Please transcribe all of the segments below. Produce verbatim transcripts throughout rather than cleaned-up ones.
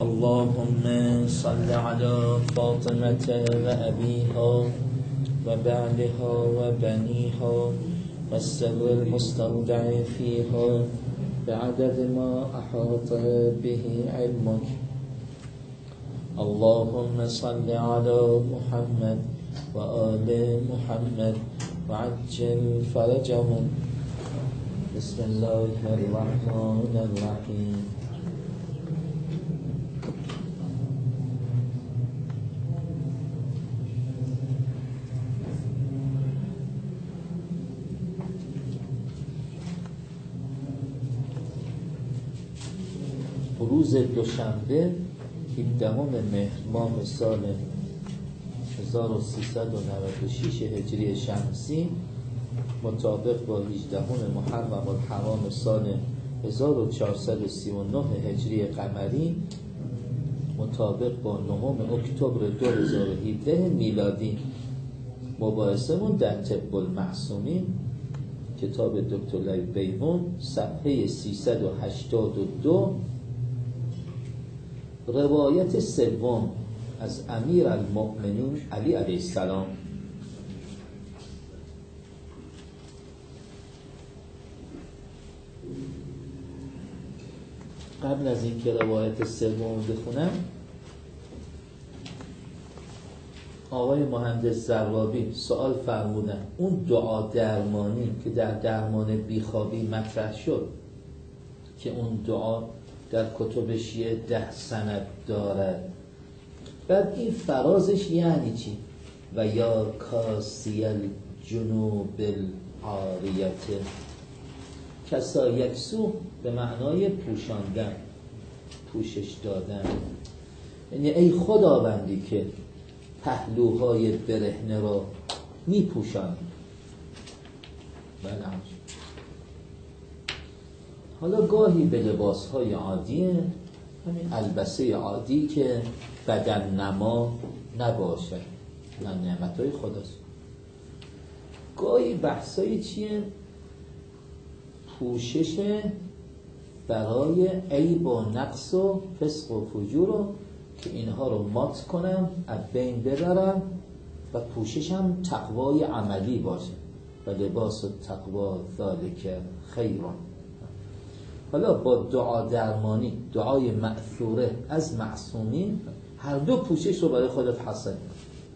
اللهم صل على فاطمة وأبيها وبعلها وبنيها والسر المستودع فيها بعدد ما أحاط به علمك. اللهم صل على محمد وآل محمد وعجل فرجهم. بسم الله الرحمن الرحیم. روز دوشنبه هفدهم مهر ماه سال هزار و سیصد و نود و شش هجری شمسی مطابق با هجدهم محرم الحرام سال هزار و چهارصد و سی و نه هجری قمری مطابق با نهم اکتبر دو هزار و هفده میلادی. مباحثمون در طب المعصومین کتاب دکتر لیبیون صفحه سیصد و هشتاد و دو، روایت سوم از امیر المؤمنین علی علیه السلام. قبل از اینکه روایت سوم بخونم، آقای مهندس زرابی سوال فرمودن اون دعا درمانی که در درمان بیخوابی مطرح شد که اون دعا در کتب شیعه ده سند دارد، بعد این فرازش یعنی چی؟ و یا کاسی الجنوب العاریت، کسا یکسو به معنای پوشاندن، پوشش دادن، یعنی ای خداوندی که پهلوهای برهنه را می پوشاند. بله. حالا گاهی به لباسهای عادی، همین البسه عادی که بدن نما نباشه، نه نعمتهای خداست. گاهی بحثای چیه؟ پوشش برای عیب و نقص و فسق و فجور رو که اینها رو مات کنم، از بین ببرم و پوشش هم تقوای عملی باشه. و لباس تقوا ذالک خیرون. حالا با دعا درمانی، دعای مأثوره از معصومین، هر دو پوشش رو برای خودت حاصل کن.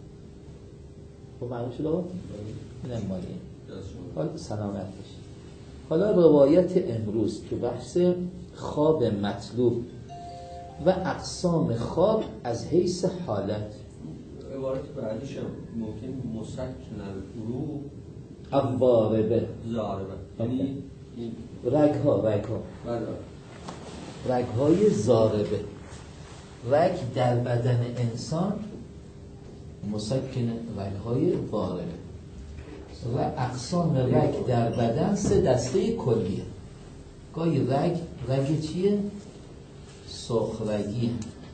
خب معلوم شد آقا؟ اینم مالیه. حالا سلامت باشید. حالا روایت امروز که بحث خواب مطلوب و اقسام خواب از حیث حالت. عبارت بعدیش هم ممکن مسکن العروق الضاربه ضاربه، یعنی رگ ها رگ ها رگ های ضاربه، رگ در بدن انسان مسکن رگ های ضاربه و اقسام رگ در بدن سه دسته کلیه. گاهی رگ رگ چیه؟ سرخ رگیه،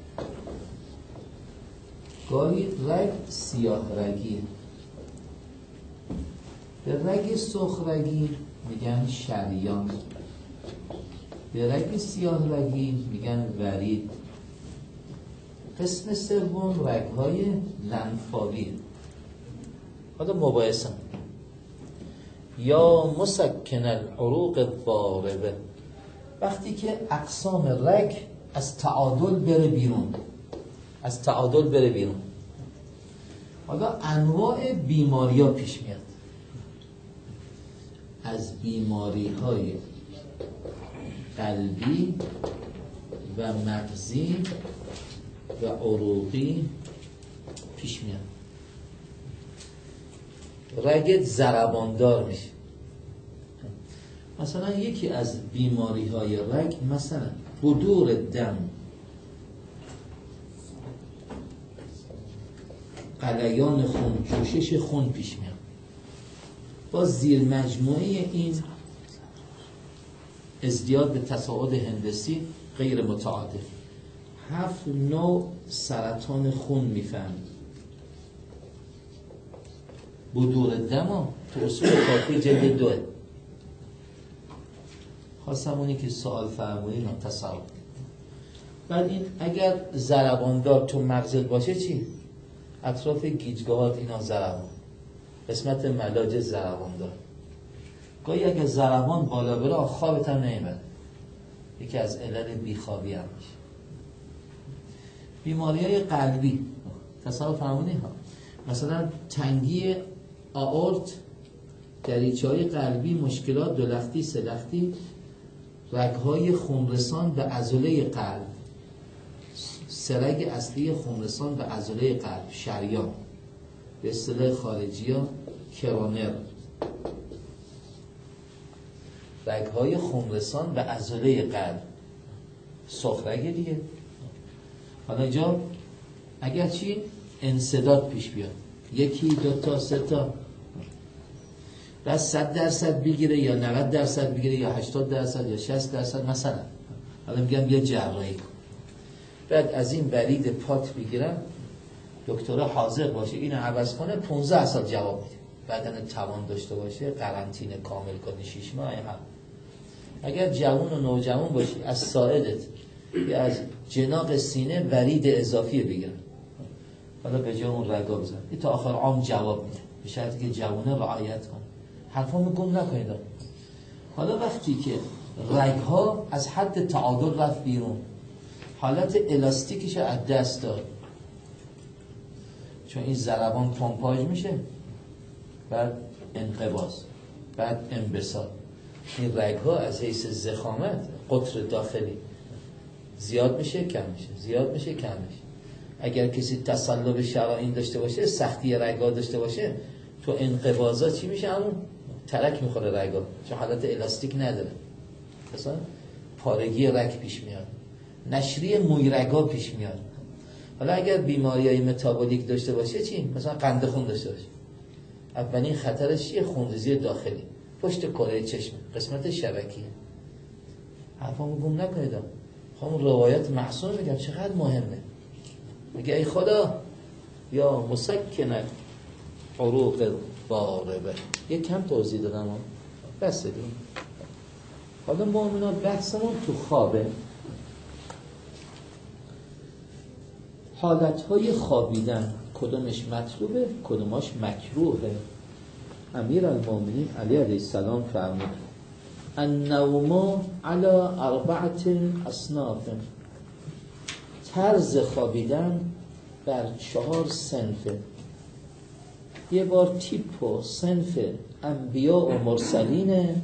گاهی رگ سیاه رگیه. به رگ سرخ رگی میگن شریان، به رگ سیاه رگی میگن ورید. قسم سوم رگ‌های لنفاوی. حالا مباحثم یا مسکن العروق الضاربه، وقتی که اقسام رگ از تعادل بره بیرون، از تعادل بره بیرون. حالا انواع بیماری ها پیش میاد، از بیماری های قلبی و مغزی و عروقی پیش میاد. رگت ضرباندار میشه. مثلا یکی از بیماری های رگ مثلا بدور دم، غلیان خون، جوشش خون پیش میاد. با زیر مجموعه این ازدیاد به تصاعد هندسی غیر متعادل هفت نوع سرطان خون میفهمید. بدور دم تو اصول کافی جلد دوه. خواستم اونی که سوال فرمودین رو تصور. بعد این اگر ضرباندار تو مغزت باشه چی؟ اطراف گیجگاهات اینا ضربان، قسمت ملاجه ضرباندار. گاهی اگر ضربان بالا بره خوابت هم نمیبره، یکی از علل بیخوابی هم میشه. بیماری‌های قلبی تصور فرمونی ها، مثلا تنگی آورت، دریچه‌های قلبی، مشکلات دو لختی سه لختی، رگ‌های خونرسان به عضله قلب، سرگ اصلی خونرسان به عضله قلب، شریان، به اصطلاح خارجی‌ها کرونر، رگ‌های خونرسان به عضله قلب، سخرگه دیگه. حالا اینجا اگر چی؟ انسداد پیش بیاد، یکی دو تا سه تا، بعد صد درصد بگیره یا نود درصد بگیره یا هشتاد درصد یا شصت درصد مثلا، حالا میگم بیا جراحی کن، بعد از این برید پات بگیرم، دکترها حاضر باشه اینو عوض کنه، پانزده سال جواب میده، بدن توان داشته باشه، قرنطینه کامل کنی شش ماه. هم اگر جوان و نوجوان باشی از ساعدت یا از جناق سینه ورید اضافی بگیرن، حالا به جای اون رگا بزن، این تا آخر عام جواب میده، به شرطی که جوانه رعایت کن، حرفامو گم نکنید. حالا وقتی که رگها از حد تعادل رفت بیرون، حالت الاستیکش از دست داد، چون این ضربان پمپاژ میشه، بعد انقباض، بعد انبساط، این رگها از حیث ضخامت قطر داخلی زیاد میشه کم میشه، زیاد میشه کم میشه. اگر کسی تصلب شرايين داشته باشه، سختی رگ‌ها داشته باشه، تو انقباضا چی میشه؟ همون ترک میخوره رگ‌ها، چون حالت الاستیک نداره، مثلا پارگی رگ پیش میاد، نشری موی رگ‌ها پیش میاد. حالا اگر بیماریای متابولیک داشته باشه چی؟ مثلا قند خون داشته باشه، اولین خطرش چیه؟ خونریزی داخلی پشت کره چشم، قسمت شبکیه. حرفامو گم نکنید. خب روایت معصوم میگم چقدر مهمه. میگه ای خدا یا مسکن عروق باربه. یک کم توضیح دادم ها، بس دیگه. حالا مؤمنان بحثمون تو خوابه. حالتهای خوابیدن کدومش مطلوبه کدومش مکروهه؟ امیرالمومنین علی علیه السلام فرمود النوم علی اربعت اصناف، طرز خوابیدن بر چهار صنفه. یه بار تیپ و صنف انبیاء و مرسلین.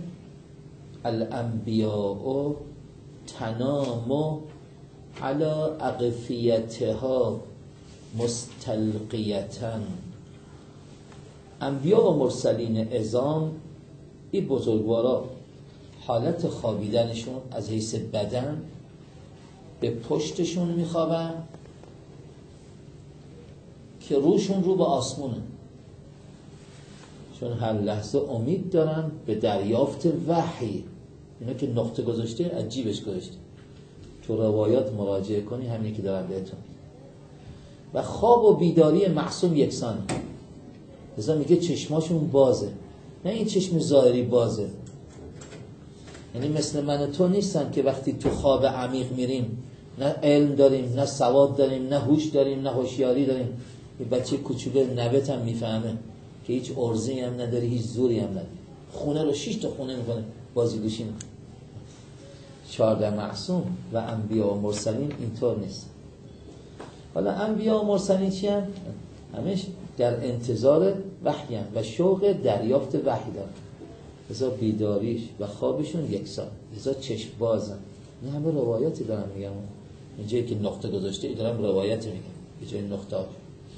الانبیاء تنام علی اقفیتها مستلقیتن. انبیاء و مرسلین عظام، این بزرگوارا حالت خوابیدنشون از حیث بدن به پشتشون میخوابن که روشون رو به آسمونه، چون هر لحظه امید دارن به دریافت وحی. اینا که نقطه گذاشته از جیبش گذاشته، تو روایات مراجعه کنی همینی که دارم بهتون. و خواب و بیداری معصوم یکسانه، لذا میگه چشماشون بازه، نه این چشم ظاهری بازه. یعنی مثل من و تو نیستن که وقتی تو خواب عمیق میریم نه علم داریم، نه سواد داریم، نه هوش داریم، نه هوشیاری داریم. یه بچه کوچولو نبت هم میفهمه که هیچ ارزی هم نداری، هیچ زوری هم نداری، خونه رو شش تا خونه میکنه، بازیگوشی میکنه. چهارده معصوم و انبیاء و مرسلین اینطور نیست. حالا انبیاء و مرسلین چی هم؟ همش در انتظار وحی هم و شوق دریافت وحی دارن، لذا بیداریش و خوابشون یکسان، لذا چشم بازن. این همه روایتی دارم میگم، اینجایی که نقطه گذاشته ای دارم روایت میگم به جای نقطه ها.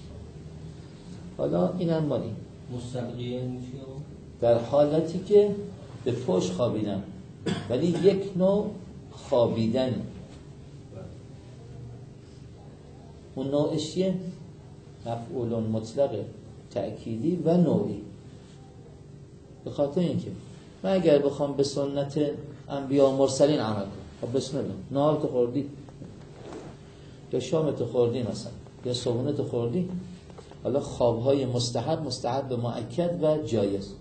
حالا این هم مالی مستقیم در حالتی که به پشت خوابیدن، ولی یک نوع خوابیدن. اون نوعش چیه؟ مفعول مطلق تأکیدی و نوعی. به خاطر اینکه من اگر بخوام به سنت انبیاء و مرسلین عمل کنم، خب بسم الله، نهارت خوردی یا شامت خوردی مثلا یا صبحونت خوردی، حالا خوابهای مستحب، مستحب مؤکد و جایز،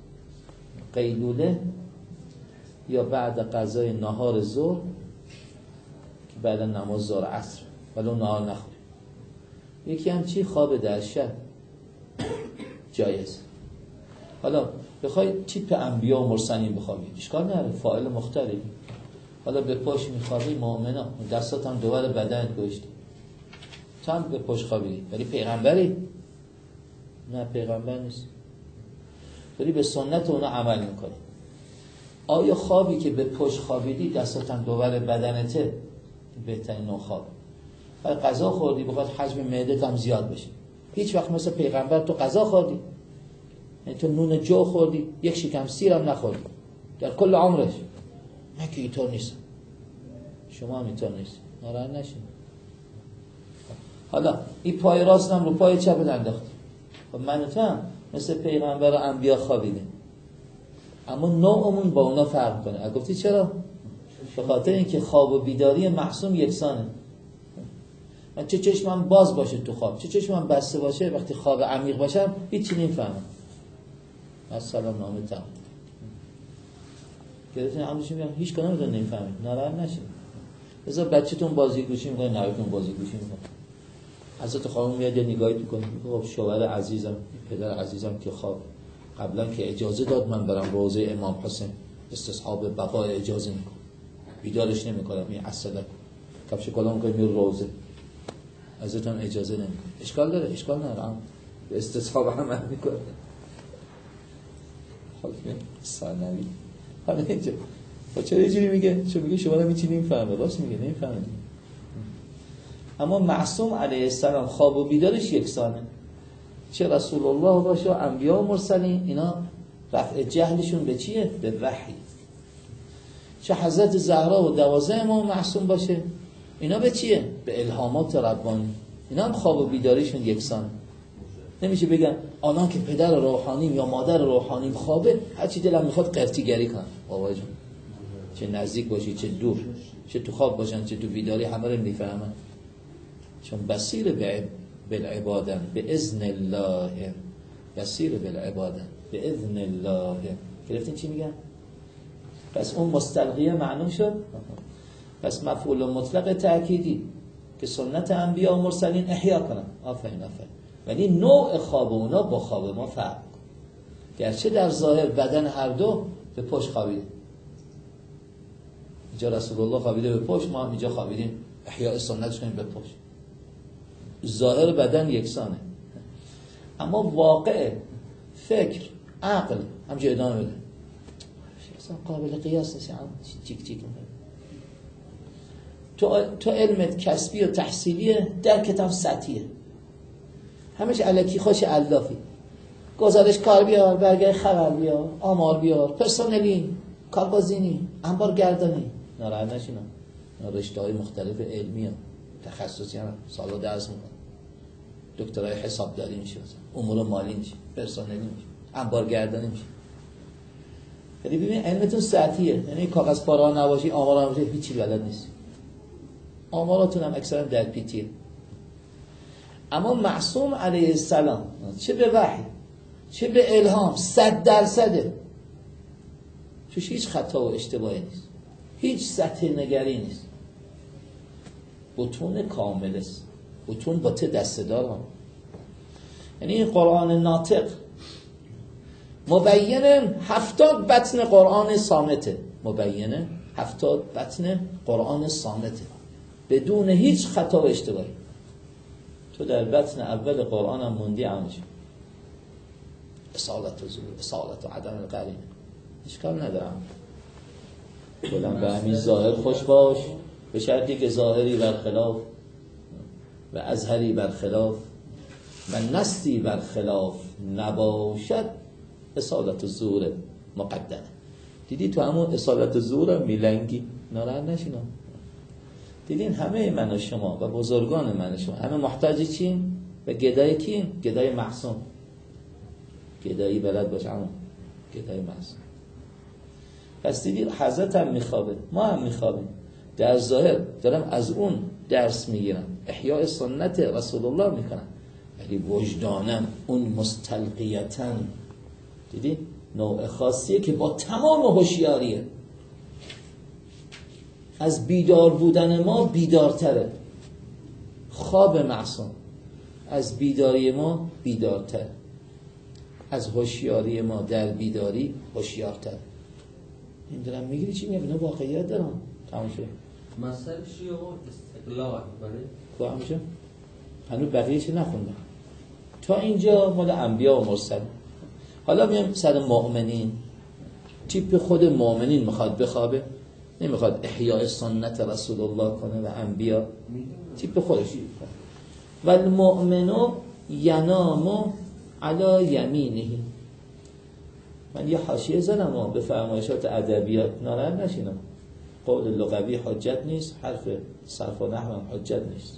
قیلوله یا بعد غذای نهار ظهر بعد نماز ظهر عصر ولو نهار نخوری. یکی هم چی؟ خواب در شب جایز. حالا بخوای تیپ انبیا و مرسلین بخوابی اشکال نداره، فاعل مختلفی. حالا به پشت میخوابی مؤمنا، دستات هم دوباره بدنت گوشتی، تو هم به پشت خوابیدی، ولی پیغمبری؟ نه پیغمبر نیست، ولی به سنت اونا عمل میکنی. آیا خوابی که به پشت خوابیدی دستات هم دوباره بدنته؟ بهترین نوع خواب. ولی غذا خوردی بخواد حجم معدت هم زیاد بشه، هیچ وقت مثل پیغمبر تو غذا خوردی؟ یعنی تو نون جو خوردی، یک شکم سیر هم نخوردی در کل عمرش؟ من که اینطور نیستم، شما هم اینطور نیست، ناراحت نشین. حالا این پای راستم رو پای چپ انداختی، خب من و تو هم مثل پیغمبر و انبیا خوابیدیم، اما نوعمون با اونا فرق کنه. گفتی چرا؟ به خاطر اینکه خواب و بیداری معصوم یکسانه. من چه چشمم باز باشه تو خواب، چه چشمم بسته باشه، وقتی خواب عمیق باشم هیچی نمیفهمم. السلام نامه تمام. گرفتین عموشون میگم هیچ کدوم رو نمیفهمید، ناراحت نشید. بذار بچه‌تون بازی گوشی میکنه، نوه‌تون بازی گوشی میکنه، حضرت خانم میاد یه نگاهی میکنه، خب شوهر عزیزم، پدر عزیزم که خواب قبلا که اجازه داد من برم روضه امام حسین استصحاب بقای اجازه میکنم، بیدارش نمیکنم، این اصلا کفش کلام میکنم میره روضه، ازتون اجازه نمیکنم. اشکال داره؟ اشکال نداره، به استصحاب عمل میکنه. حالا سالنوی حالا اینجا با چرا اینجوری میگه؟ چون میگه شما نمیتونی نمیفهمه، راست میگه نمیفهمه. اما معصوم علیه السلام خواب و بیدارش یکسانه، چه رسول الله باشه و انبیا و مرسلین، اینا رفع جهلشون به چیه؟ به وحی. چه حضرت زهرا و دوازده امام معصوم باشه، اینا به چیه؟ به الهامات ربانی، اینا هم خواب و بیداریشون یکسانه. نمیشه بگن آنها که پدر روحانیم یا مادر روحانیم خوابه هر چی دلم میخواد قرتیگری کنم. بابا جون چه نزدیک باشی چه دور، چه تو خواب باشن چه تو بیداری همه رو میفهمن، چون بصیر به بالعبادن به اذن الله، بصیر بالعبادن به اذن الله. گرفتین چی میگن؟ پس اون مستلقیه معلوم شد. پس مفعول مطلق تأکیدی که سنت انبیا و مرسلین احیا کنن. آفرین آفرین. ولی نوع خواب اونا با خواب ما فرق، گرچه در ظاهر بدن هر دو به پشت خوابیده. اینجا رسول الله خوابیده به پشت، ما هم اینجا خوابیدیم احیاء سنتش کنیم به پشت. ظاهر بدن یکسانه، اما واقع فکر عقل همجا ادامه بده، اصلا قابل قیاس نیست. چیک چیک تو تو علمت کسبی و تحصیلیه، در کتاب سطحیه، همش الکی خوش علافی، گزارش کار بیار، برگه خبر بیار، آمار بیار، پرسنلی، کارگزینی، انبار گردانی. ناراحت نشین، رشته‌های مختلف علمی ها تخصصی هم سالا درس میکنن، دکترای حسابداری میشه، امور مالی میشه، پرسنلی میشه، انبار گردانی میشه. یعنی ببین علمتون سطحیه، یعنی کاغذ پاره نباشی، آمار نباشی، هیچی بلد نیستی، آماراتون هم اکثرا در پیتیه. اما معصوم علیه السلام چه به وحی چه به الهام صد درصده، توش هیچ خطا و اشتباهی نیست، هیچ سطح نگری نیست، بطون کامل است، بطون با ته دسته دار. یعنی این قرآن ناطق مبینه هفتاد بطن قرآن صامته، مبینه هفتاد بطن قرآن صامته بدون هیچ خطا و اشتباهی. تو در بطن اول قرآن هم موندی عمشی اصالت و زور، اصالت و عدم القرین، اشکال ندارم. بلند به همین ظاهر خوش باش، به شرطی که ظاهری برخلاف و ازهری برخلاف و نستی برخلاف نباشد، اصالت و زور مقدمه. دیدی تو همون اصالت و زور هم میلنگی، ناراحت نشینا. دیدین همه من و شما و بزرگان من و شما همه محتاجی چیم؟ و گدای کیم؟ گدای معصوم. گدایی بلد باش همون گدای معصوم. پس دیدید حضرت هم میخوابه، ما هم میخوابیم، در ظاهر دارم از اون درس میگیرم، احیاء سنت رسول الله میکنم، ولی وجدانم اون مستلقیتاً دیدی نوع خاصیه که با تمام هوشیاریه. از بیدار بودن ما بیدارتره. خواب معصوم از بیداری ما بیدارتره، از هوشیاری ما در بیداری هوشیارتره. این دارم میگیری چی میگم؟ اینا واقعیت دارم. تمام شد. مسئله چیه آقا؟ استقلال برای تمام شد. هنوز بقیه چی نخوندم. تا اینجا مال انبیا و مرسلین. حالا میام سر مؤمنین. تیپ خود مؤمنین میخواد بخوابه، نمیخواد احیاء سنت رسول الله کنه و انبیا، تیپ خودش. و المؤمنو ینامو علی یمینه. من یه حاشیه زدم و به فرمایشات ادبیات ناراحت نشینم. قول لغوی حجت نیست، حرف صرف و نحو هم حجت نیست.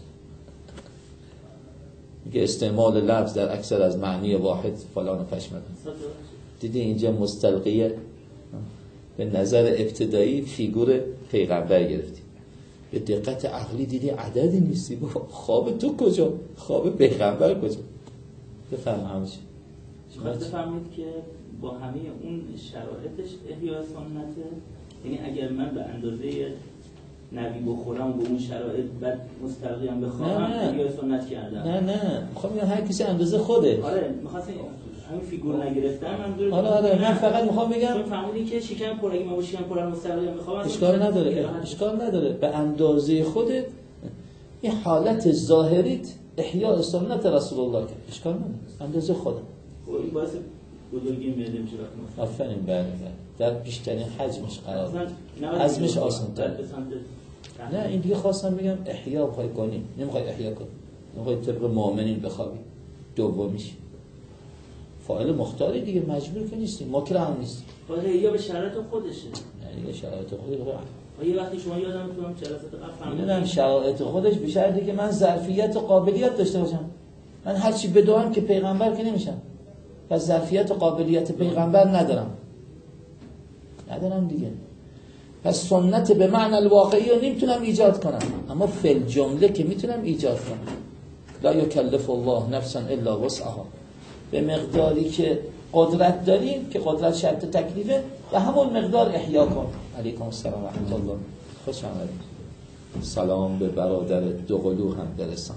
میگه استعمال لفظ در اکثر از معنی واحد فلان و پشمد. دیدی اینجا مستلقیه به نظر ابتدایی فیگور پیغمبر گرفتی، به دقت عقلی دیدی عددی نیستی. خواب تو کجا؟ خواب پیغمبر کجا؟ بفهم همیشه شما بفهمید که با همه اون شرایطش احیاء سنته. یعنی اگر من به اندازه نبی بخورم و به اون شرایط بعد مستقیم بخوام احیاء سنت کردم. نه نه میخوام بگم هر کسی اندازه خوده. آره می‌خواستم همین فیگور نگرفتم من. آره آره من فقط میخوام بگم چون فهمیدین که شکم پر اگه من با شکم پر مستقیم بخوام اشکال نداره. اشکال نداره به اندازه خودت. این حالت ظاهریت احیاء سنت رسول الله که اشکال نداره، اندازه خودم. این باعث بزرگی میشه وقتی آفرین. بله بله در بیشترین حجمش قرار حجمش آسان‌تر. نه این دیگه خواستم بگم احیا بخوای کنی، نمیخوای احیا کنی، نمیخوای طبق مؤمنین بخوابی. دومیش فاعل مختاری دیگه، مجبور که نیستیم، مکره هم نیستیم. خود یا به شرایط خودشه. نه دیگه شرایط خودش رو یه وقتی شما یادم میتونم جلسات قبل میدونم شرایط خودش به شرطی که من ظرفیت و قابلیت داشته باشم. من هر چی بدوام که پیغمبر که نمیشم، پس ظرفیت و قابلیت پیغمبر ندارم ندارم دیگه. پس سنت به معنی الواقعی رو نمیتونم ایجاد کنم، اما فی الجمله که میتونم ایجاد کنم. لا یکلف الله نفسا الا وسعها. به مقداری که قدرت داریم که قدرت شرط تکلیفه و همون مقدار احیا کن. علیکم السلام و رحمت الله. خوش آمدید. سلام به برادر دوقلو هم برسان.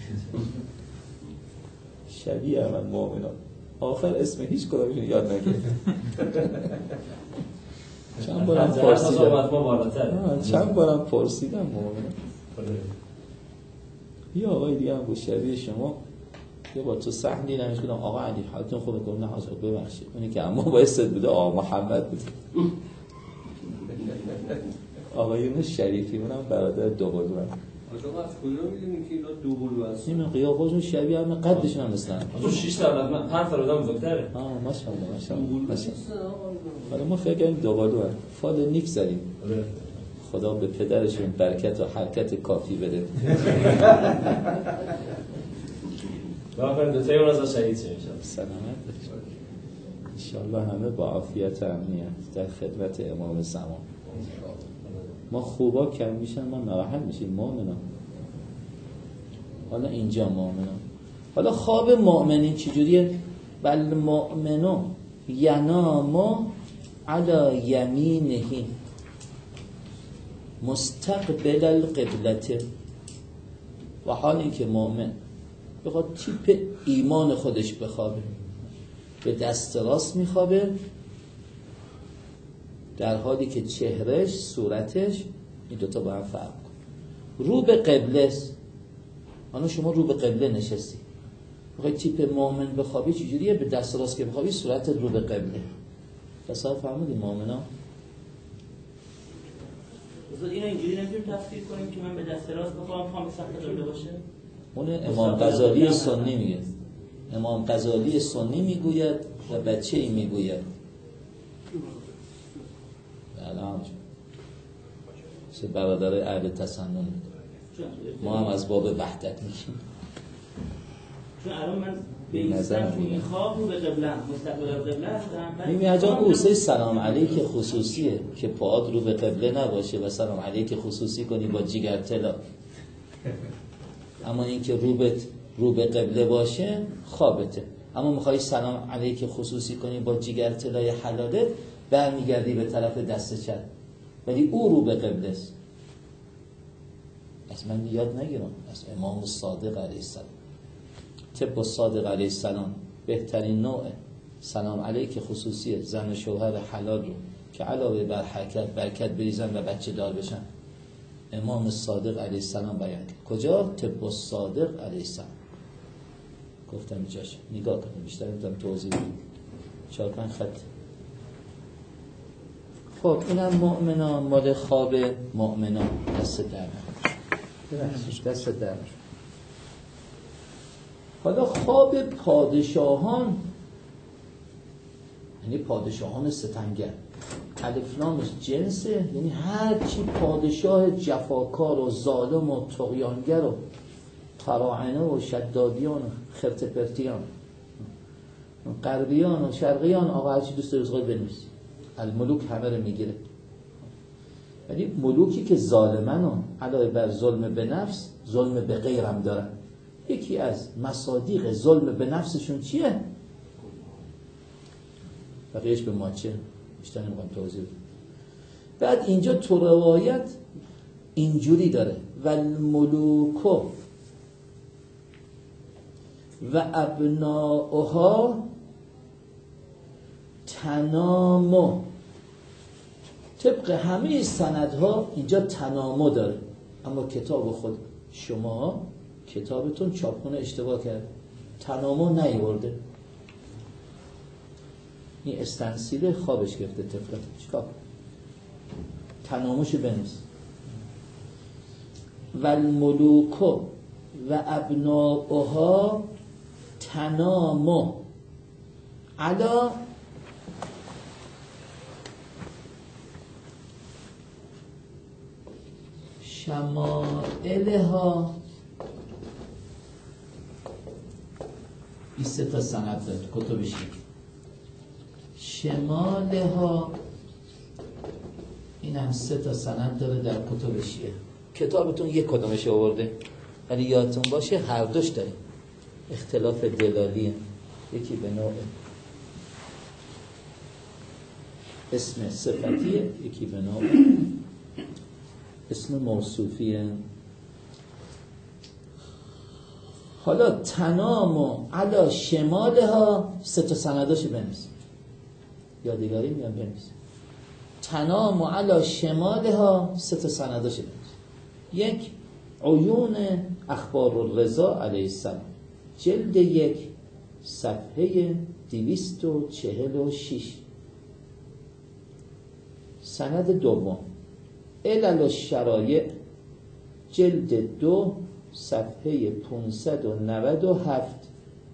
شبیه من مؤمنان آخر اسم هیچ کدومشون یاد نگیرید. چند بارم پرسیدم چند بارم پرسیدم مؤمنان. یه آقای دیگه هم بود شبیه شما، یه با تو صحن دیدمش بودم آقا علی حالتون خوبه؟ گفتم نه حاضر ببخشید. اونی که اما بایستد بوده آقا محمد بود. آقایون شریفی اونم برادر دوقلو هم. آقا از کجا میدونی که اینا دوقلو هست؟ این قیافشون شبیه همه، قدشون هم مثلا تو شش تا آدم پنج تا آدم بزرگتره. آه ماشاءالله ماشاءالله. حالا ما فکر کنیم دوقلو هم فال نیک زدیم. خدا به پدرشون برکت و حرکت کافی بده. واقعا دو تایی اون از شهید شد انشاءالله. سلامت انشاءالله همه با عافیت و امنیت در خدمت امام زمان. ما خوبا کم میشن ما ناراحت میشیم مؤمنان. حالا اینجا مؤمنان. حالا خواب مؤمنین چجوریه؟ بل مؤمنو ینامو علی یمینه مستقبل القبلة. و حال این که مؤمن بخواد تیپ ایمان خودش بخوابه، به دست راست میخوابه، در حالی که چهرش، صورتش، این دوتا با هم فرق کن، رو به قبله است. حالا شما رو به قبله نشستی، بخوای تیپ مؤمن بخوابی چجوریه؟ به دست راست که بخوابی صورت رو به قبله. تصور فرمودی مؤمنا؟ بذار اینو اینجوری نمیتونیم تفسیر کنیم که من به دست راست بخوام پام سخت قبله باشه. اون امام غزالی سنی میگه. امام غزالی سنی میگوید و بچه ای میگوید. الان چه برادر اهل تسنن ما هم از باب وحدت میشیم. چون الان من به این سمت میخوام رو به قبله مستقبل قبله هستم. میگه اجا قوسه سلام علیک خصوصیه که پاهات رو به قبله نباشه و سلام علیک خصوصی کنی با جیگر طلا. اما اینکه رو به رو به قبله باشه خوابته. اما میخوای سلام علیک خصوصی کنی با جیگر طلای حلالت، برمیگردی به طرف دست چپ، ولی او رو به قبله است. از من یاد نگیرم، از امام صادق علیه السلام. طب صادق علیه السلام بهترین نوع سلام علیک خصوصی زن و شوهر حلال رو که علاوه بر حرکت برکت بریزن و بچه دار بشن، امام صادق علیه السلام بیان کرد. کجا؟ طب صادق علیه السلام. گفتم جاش نگاه کنم، بیشتر میتونم توضیح بدم. چهار پنج خط. خب اینم مؤمنان، مال خواب مؤمنان. دست در نکنه، دست در نکنه. حالا خواب پادشاهان، یعنی پادشاهان ستمگر، الف لامش جنسه، یعنی هر چی پادشاه جفاکار و ظالم و طغیانگر و قراعنه و شدادیان و خرتپرتیان، غربیان و شرقیان، آقا هر چی دوست داری بزرگ بنویس. الملوک همه رو میگیره. یعنی ملوکی که ظالمن و علاوه بر ظلم به نفس ظلم به غیرم دارن. یکی از مصادیق ظلم به نفسشون چیه؟ بقیهش به ما چه؟ بیشتر نمیخوام توضیح بدم. بعد اینجا تو روایت اینجوری داره: والملوکو و ابناؤها تنامو. طبق همه سندها اینجا تنامو داره، اما کتاب خود شما کتابتون چاپخونه اشتباه کرد، تنامو نیورده. این استنسیل خوابش گرفته طبق چیکار؟ تناموشو بنویس. والملوکو و ابناؤها تنامو علا شمائلها. بیست تا سند داره کتب شیعه. شمالها این هم سه تا سند داره در کتب شیعه. کتابتون یک کدومش آورده، ولی یادتون باشه هر دوش داره اختلاف دلالیه. یکی به نوع اسم صفتیه، یکی به نوع اسم موصوفیه. حالا تنام و علا شمالها سه تا سنداشو بنویس، یادگاری میگم بنویس. تنام و علا شمالها سه تا سنداشو بنویس. یک، عیون اخبار الرضا علیه السلام، جلد یک، صفحه دویست و چهل و شش. سند دوم، علل الشرایع، جلد دو، صفحه پانصد و نود و هفت.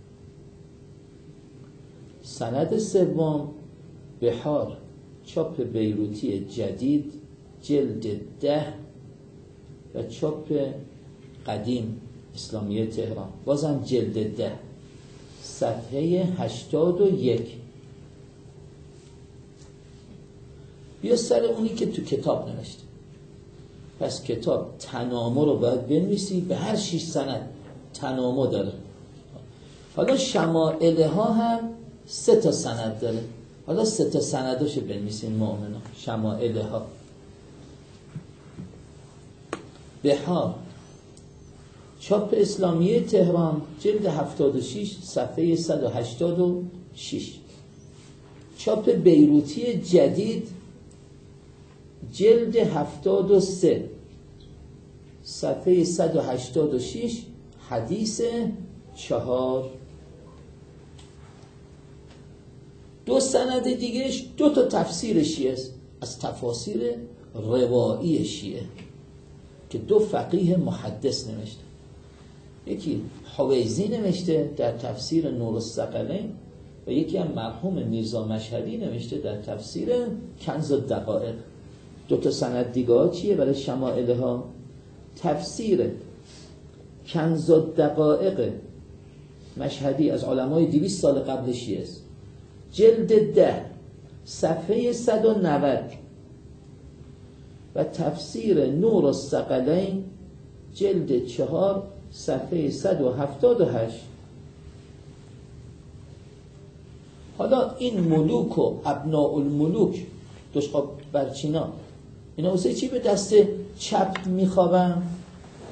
سند سوم، بحار، چاپ بیروتی جدید، جلد ده و چاپ قدیم اسلامیه تهران، بازم جلد ده، صفحه هشتاد و یک. بیا سر اونی که تو کتاب نوشته. پس کتاب تنامو رو باید بنویسی، به هر شیش سند تنامو داره. حالا شمائله ها هم سه تا سند داره. حالا سه تا سنداشو بنویسین مؤمنان. شمائله ها، بحار، چاپ اسلامیه تهران، جلد هفتاد و شش، صفحه صد و هشتاد و شش. چاپ بیروتی جدید، جلد هفتاد و سه، صفحه صد و هشتاد و شش، حدیث چهار. دو سند دیگهش دو تا تفسیر شیعه است، از تفاسیر روایی شیعه که دو فقیه محدث نوشته. یکی حویزی نوشته در تفسیر نور الثقلین و یکی هم مرحوم میرزا مشهدی نوشته در تفسیر کنز الدقائق. دو تا سند دیگه ها چیه برای شمائله ها؟ تفسیر کنز الدقائق مشهدی از علمای دویست سال قبل شیعه است، جلد ده، صفحه صد و نود. و تفسیر نور الثقلین، جلد چهار، صفحه صد و هفتاد و هشت. حالا این ملوک و ابناء الملوک، دوشقاب برچینا، اینا واسه چی به دست چپ میخوابن؟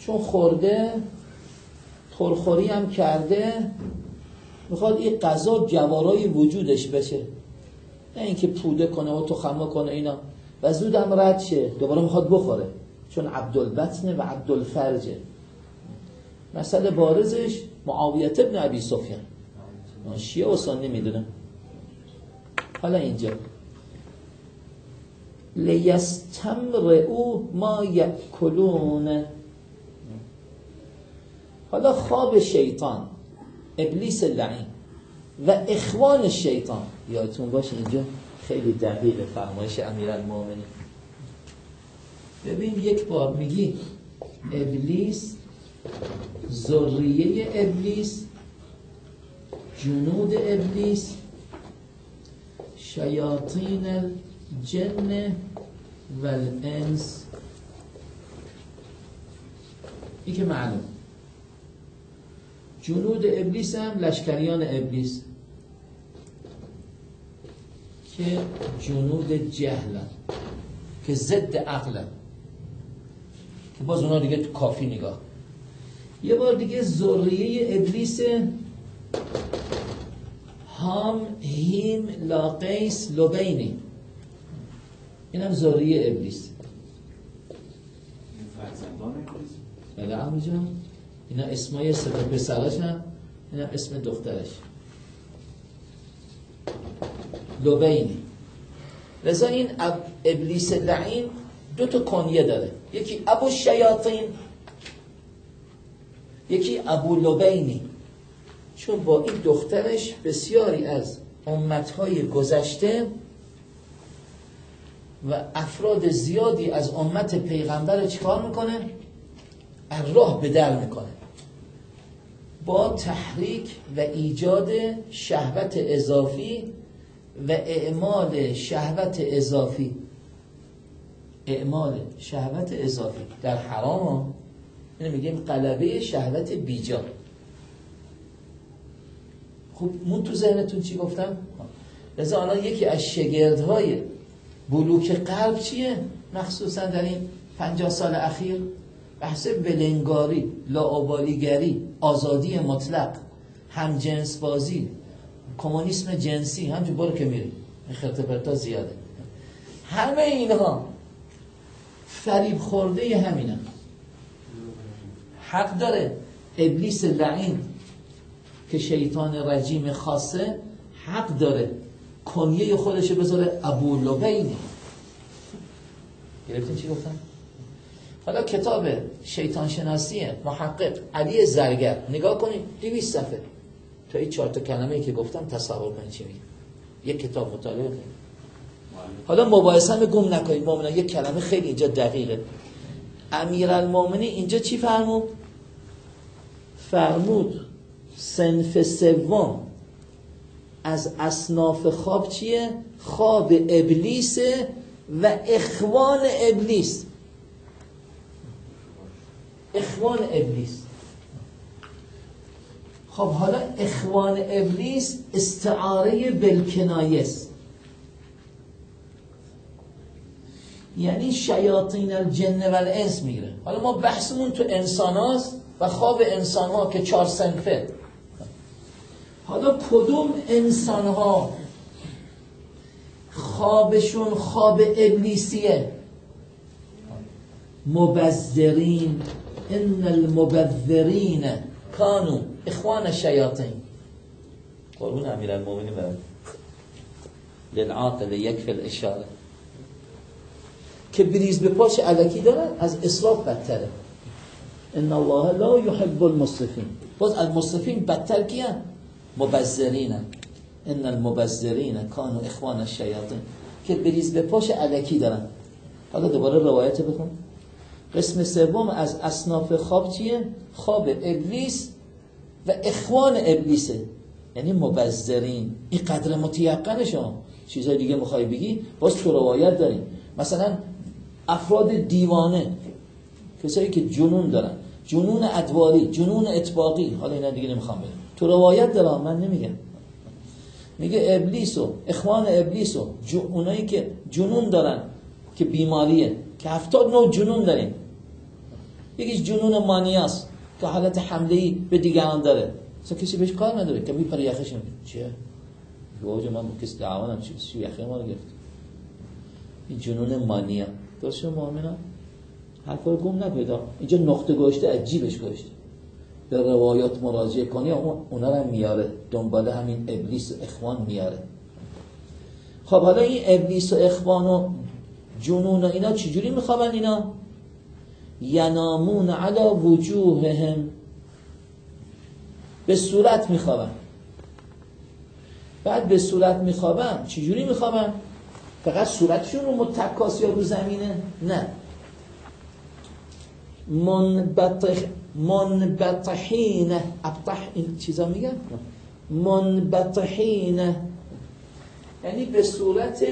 چون خورده پرخوری هم کرده، میخواد این غذا جوارای وجودش بشه، نه اینکه پوده کنه و تخمه کنه اینا و زودم رد شه، دوباره میخواد بخوره، چون عبدالبطنه و عبدالفرجه. مسئله بارزش معاویت ابن ابی سفیان، شیعه و سنی میدونم. حالا اینجا لیستمرئوا ما یأکلون. حالا خواب شیطان، ابلیس لعین و اخوان شیطان، یادتون باشه اینجا خیلی دقیق فرمایش امیرالمومنین. ببین یک بار میگی ابلیس، ذریه ابلیس، جنود ابلیس، شیاطین الجن و الانس. این که معلوم. جنود ابلیس هم لشکریان ابلیس که جنود جهلن که ضد عقلن، که باز اونا دیگه تو کافی نگاه. یه بار دیگه ذریه ابلیس، هام، هیم، لاقیس، لبینی، این هم ذریه ابلیس. بله عمو جان، اینا اسمای سه تا پسراش هم، اینا اسم دخترش لبینی. لذا این ابلیس لعین دو تا کنیه داره، یکی ابو شیاطین، یکی ابو لبینی، چون با این دخترش بسیاری از امتهای گذشته و افراد زیادی از امت پیغمبر چیکار میکنه؟ راه به در میکنه با تحریک و ایجاد شهوت اضافی و اعمال شهوت اضافی. اعمال شهوت اضافی در حرام، اینو میگیم غلبه شهوت بیجا. خب من تو ذهنتون چی گفتم؟ لذا الان یکی از شگردهای بلوک قلب چیه؟ مخصوصا در این پنجاه سال اخیر بحث ولنگاری، لاابالیگری، آزادی مطلق، همجنس بازی، کمونیسم جنسی، همجور برو که میری این خرط پرتا زیاده. همه اینها فریب خورده همینه. حق داره ابلیس لعین که شیطان رجیم خاصه، حق داره کنیه خودشو بذاره ابو لبینی. گرفتین چی گفتم؟ حالا کتاب شیطان شناسی محقق علی زرگر نگاه کنید، دویست صفحه تا این چهار تا کلمه‌ای که گفتم تصور کنید چی میگه. یک کتاب مطالعه کنید. حالا مباحثه رو گم نکنید. مومنا یک کلمه خیلی اینجا دقیقه. امیرالمومنین اینجا چی فرمود؟ فرمود صنف سوم از اصناف خواب چیه؟ خواب ابلیس و اخوان ابلیس. اخوان ابلیس. خب حالا اخوان ابلیس استعاره بالکنایه است، یعنی شیاطین الجن و الانس میگیره. حالا ما بحثمون تو انسان هاست و خواب انسان ها که چهار صنفه. حالا کدوم انسان ها خوابشون خواب ابلیسیه؟ مبذرین، ان المبذرین کانوا اخوان الشیاطین. قربون امیرالمومنین برد للعاقل یکفی الاشاره. که بریز به پاش الکی دارن، از اسراف بدتره. ان الله لا يحب المسرفین. باز المسرفین بدتر کیان؟ مبذرین. ان المبذرین کانوا اخوان الشیاطین. که بریز به پاش الکی دارن. حالا دوباره روایت بکن. قسم سوم از اصناف خواب چیه؟ خواب ابلیس و اخوان ابلیسه، یعنی مبذرین. این قدر متیقنه. شما چیزای دیگه میخوای بگی باز تو روایت داریم. مثلا افراد دیوانه، کسایی که جنون دارن، جنون ادواری، جنون اطباقی، حالا اینا دیگه نمیخوام بگم، تو روایت دارم، من نمیگم. میگه ابلیس و اخوان ابلیس و اونایی که جنون دارن که بیماریه، که هفتاد نوع جنون داریم. یکیش جنون مانیاست که حالت حمله‌ای به دیگران داره، اصلا کسی بهش کار نداره که میپره یخش میگه چیه؟ واجه من با کسی دعوانم چی یخه ما رو گرفت. این جنون مانیا. درسته مؤمنان؟ حرفا رو گم نپیدا. اینجا نقطه گوشته عجیبش گوشته. به روایات مراجعه کنی اونا رو میاره، دنباله همین ابلیس و اخوان میاره. خب حالا این ابلیس و اخوان و جنون و اینا چجوری میخوابن اینا؟ ینامون علی وجوههم، به صورت میخوابن. بعد به صورت میخوابن چجوری میخوابن؟ فقط صورتشون رو متکاس یا رو زمینه؟ نه، منبطح منبطحین، ابطح این چیزا میگن منبطحین، یعنی به صورت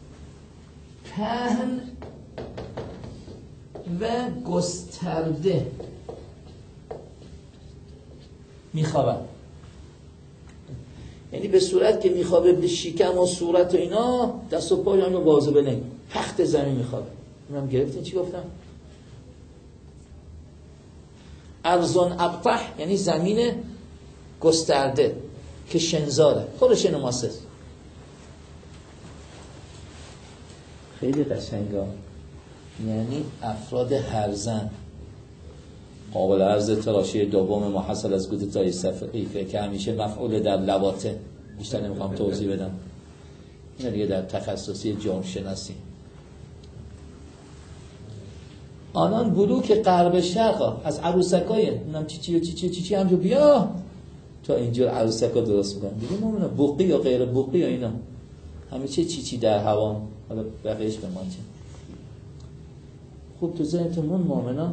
پهن و گسترده میخوابن. یعنی به صورت که میخوابه به شکم و صورت و اینا، دست و پای همه واضح بلنگ تخت زمین میخوابه. اونم گرفتین چی گفتم؟ ارزون ابطح یعنی زمین گسترده که شنزاره، خودش نماسه. خیلی قشنگه. یعنی افراد هرزن قابل عرض تراشی دوم محصل از گوته تای صفحه که همیشه مفعول در لواطه، بیشتر نمیخوام توضیح بدم، این دیگه در تخصصی جرم شناسی. آنان بلوک غرب شرق از عروسکای اونم چی چی چی چی چی چی همجا بیا تا اینجور عروسکا درست میکنن دیگه. مؤمنا بوقی یا غیر بوقی یا اینا همه چی چی چی در هوا، حالا بقیه‌اش به ما چه. خوب تو ذهنتون مؤمنا.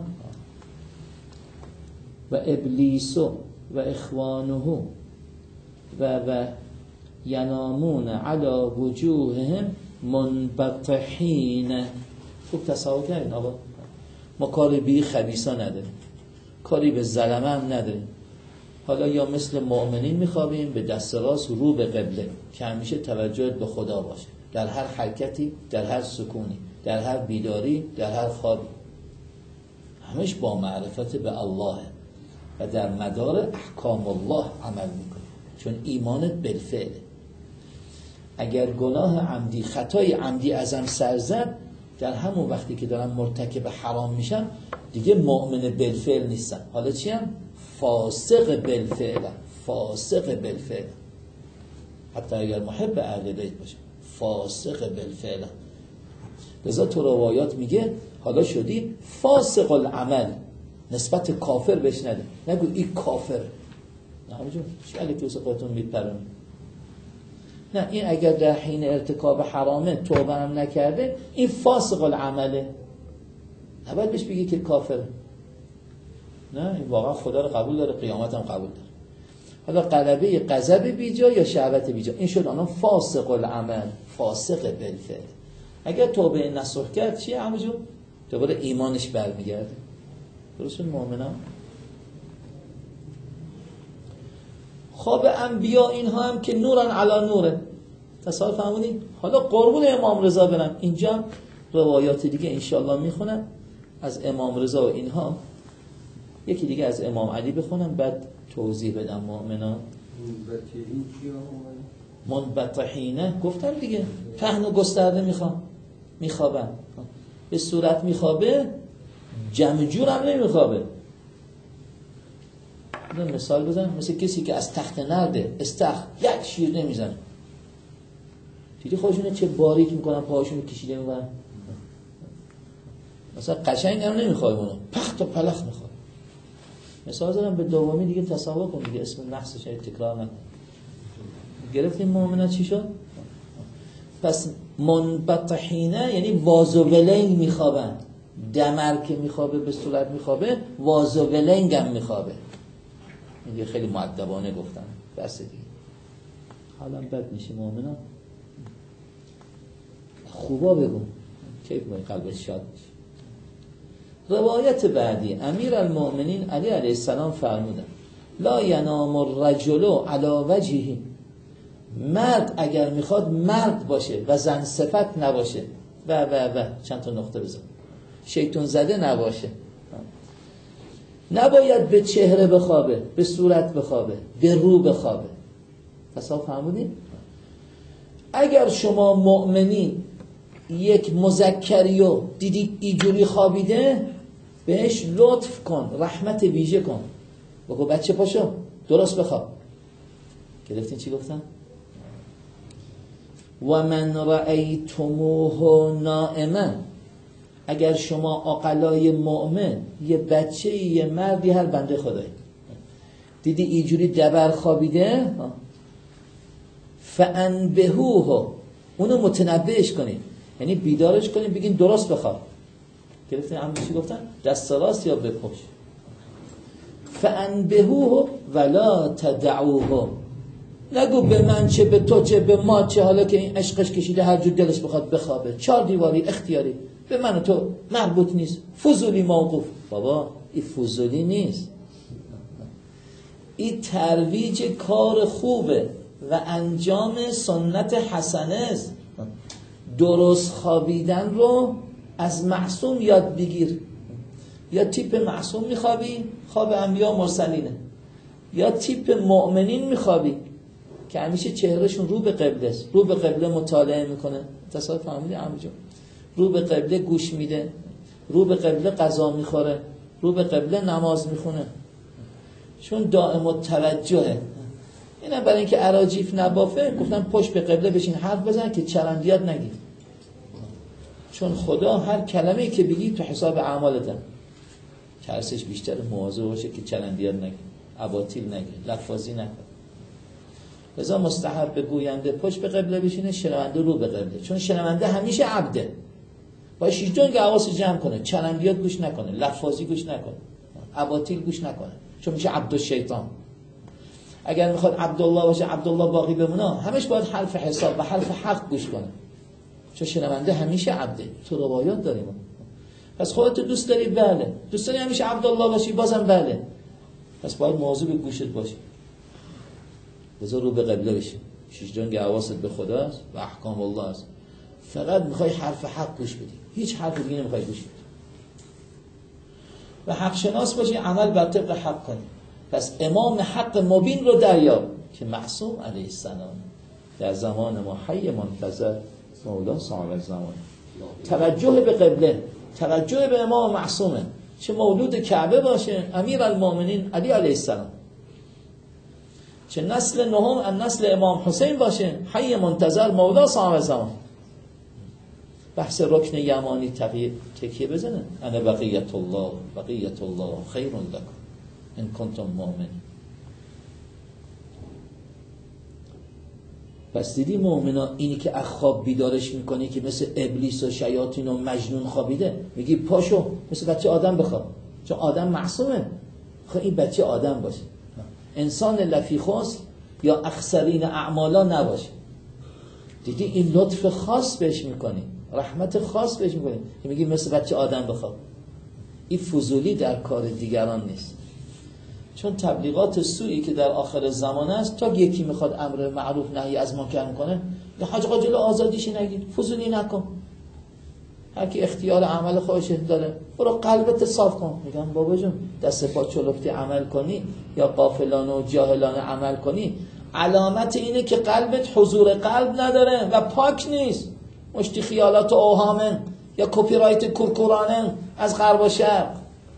و ابلیس و اخوانه و و ینامون علی وجوههم منبطحین. خوب تصور کردین آقا، ما کاری به خبیثا نداریم، کاری به ظلمه هم نداریم. حالا یا مثل مؤمنین میخوابیم به دست راست رو به قبله که همیشه توجهت به خدا باشه، در هر حرکتی، در هر سکونی، در هر بیداری، در هر خوابی، همش با معرفت به الله و در مدار احکام الله عمل میکنی، چون ایمانت بالفعل. اگر گناه عمدی، خطای عمدی ازم سر زد، در همون وقتی که دارم مرتکب حرام میشم دیگه مؤمن بالفعل نیستم. حالا چی هم؟ فاسق بالفعل، فاسق بالفعل. حتی اگر محب اهل بیت باشه فاسق بالفعل. لذا تو روایات میگه حالا شدی فاسق العمل، نسبت کافر بهش نده، نگو این کافر، نه همونجور چی علی توس خودتون میپرن. نه، این اگر در حین ارتکاب حرامه توبه هم نکرده این فاسق العمله، نباید بهش بگی که کافر. نه، این واقعا خدا رو قبول داره، قیامت هم قبول داره. حالا غلبه غضب بیجا یا شهوت بیجا، این شد آنها فاسق العمل، فاسق بالفعل. اگر توبه نصوح کرد چیه همونجور؟ دوباره ایمانش برمیگرده. درست مؤمنان. خواب انبیا اینها هم که نورن علی نوره، تصور فهمونی؟ حالا قربون امام رضا برم، اینجا روایات دیگه انشاءالله میخونم از امام رضا و اینها، یکی دیگه از امام علی بخونم بعد توضیح بدم. مؤمنان منبطحینه گفتم دیگه، پهن و گسترده میخوام میخوابن، به صورت میخوابه، جمع جور هم نمیخوابه. مثال بزن، مثل کسی که از تخت نرده استخ یک شیر نمیزنه، دیدی خودشونه چه باریک میکنن، پاهاشونو کشیده میکنن، مثلا قشنگ هم نمیخوابه، اونو پخت و پلخ میخوابه. مثال زدم به دومی دیگه تصور کن دیگه، اسم نقصش های تکرار نکن. گرفتیم مؤمنات چی شد؟ پس منبطحینه یعنی وازوولنگ میخوابن، دمر که میخوابه به صورت میخوابه، وازوولنگ هم میخوابه. این خیلی مؤدبانه گفتن، بس دیگه حالا بد میشه مؤمنان. خوبا بگو کیف باید قلبش شاد میشه. روایت بعدی، امیر المؤمنین علی علیه السلام فرمودن لا ینام الرجل علی وجهه، مرد اگر میخواد مرد باشه و زن صفت نباشه و و و چند تا نقطه بزن، شیطان زده نباشه، نباید به چهره بخوابه، به صورت بخوابه، به رو بخوابه. تصاف فهمونی؟ اگر شما مؤمنین یک مذکریو دیدی اینجوری خوابیده، بهش لطف کن، رحمت ویژه کن، بگو بچه پاشو درست بخواب. گرفتین چی گفتم؟ و من رأیتموه نائما، اگر شما عقلای مؤمن یه بچه یه مردی هر بنده خدایی دیدی اینجوری دبر خوابیده، فانبهوه، اونو متنبهش کنید، یعنی بیدارش کنید، بگین درست بخواب. گرفتین همین چی گفتن؟ دست راست یا به پشت. فانبهوه ولا تدعوه، نگو به من چه، به تو چه، به ما چه، حالا که این عشقش کشیده هر جور دلش بخواد بخوابه، چهار دیواری اختیاری، به من و تو مربوط نیست، فضولی موقوف. بابا این فضولی نیست، این ترویج کار خوبه و انجام سنت حسنه است. درست خوابیدن رو از معصوم یاد بگیر. یا تیپ معصوم میخوابی، خواب انبیا مرسلینه، یا تیپ مؤمنین میخوابی که همیشه چهرهشون رو به قبله است، رو به قبله مطالعه میکنه. تصادف فهمیدی عموجون؟ رو به قبله گوش میده، رو به قبله غذا میخوره، رو به قبله نماز میخونه، چون دائم التوجهه. اینا برای اینکه اراجیف نبافه گفتن پشت به قبله بشین حرف بزن که چرندیات نگیر، چون خدا هر کلمه‌ای که بگی تو حساب اعمالته. ترسش بیشتر مواظب باشه که چرندیات نگیر، اباطیل نگیر، لفاظی نکن. لذا مستحب به گوینده پشت به قبله بشینه، شنونده رو به قبله، چون شنونده همیشه عبده، باید شیطان که حواس جمع کنه، چرندیات گوش نکنه، لفاظی گوش نکنه، اباطیل گوش نکنه، چون میشه عبد الشیطان. اگر میخواد عبدالله باشه، عبدالله باقی بمونه، همش باید حرف حساب و حرف حق گوش کنه، چون شنونده همیشه عبده. تو روایات داریم. پس خودت دوست داری؟ بله. دوست داری همیشه عبدالله باشی؟ بازم بله. پس باید مواظب گوشت باشی. بذار رو به قبله بشی، شیطان که حواست به خداست و احکام الله است، فقط میخوای حرف حق گوش بدی، هیچ حرف دیگه نمیخوای گوش بدی و حق شناس باشی، عمل بر طبق حق کنی. پس امام حق مبین رو دریاب که معصوم علیه السلام در زمان ما حی منتظر مولا صاحب زمان. توجه به قبله، توجه به امام معصومه، چه مولود کعبه باشه امیر المؤمنین علی علیه السلام، چه نسل نهم از نسل امام حسین باشه حی منتظر مولا صاحب زمان. بحث رکن یمانی تکیه بزنه، انا بقیت الله بقیت الله خیر لکم ان کنتم مؤمنین. پس دیدی مؤمنا اینی که اخواب بیدارش میکنی که مثل ابلیس و شیاطین و مجنون خوابیده، میگی پاشو مثل بچه آدم بخواب، چون آدم معصومه. خب این بچه آدم باشه، انسان لفی خسر یا اخسرین اعمالا نباشه. دیدی این لطف خاص بهش میکنی، رحمت خاص بهش میکنی که میگی مثل بچه آدم بخواب. این فضولی در کار دیگران نیست، چون تبلیغات سوئی که در آخر زمان است، تا یکی میخواد امر معروف نهی از منکر کنه، یا حاج آقا جلو آزادیش نگیر، فضولی نکن، هر کی اختیار عمل خودش داره، برو قلبت صاف کن. میگم بابا جون دست پا چلفتی عمل کنی یا غافلانه و جاهلانه عمل کنی، علامت اینه که قلبت حضور قلب نداره و پاک نیست، مشتی خیالات و اوهامن یا کپی رایت کورکورانن از غرب و شرق.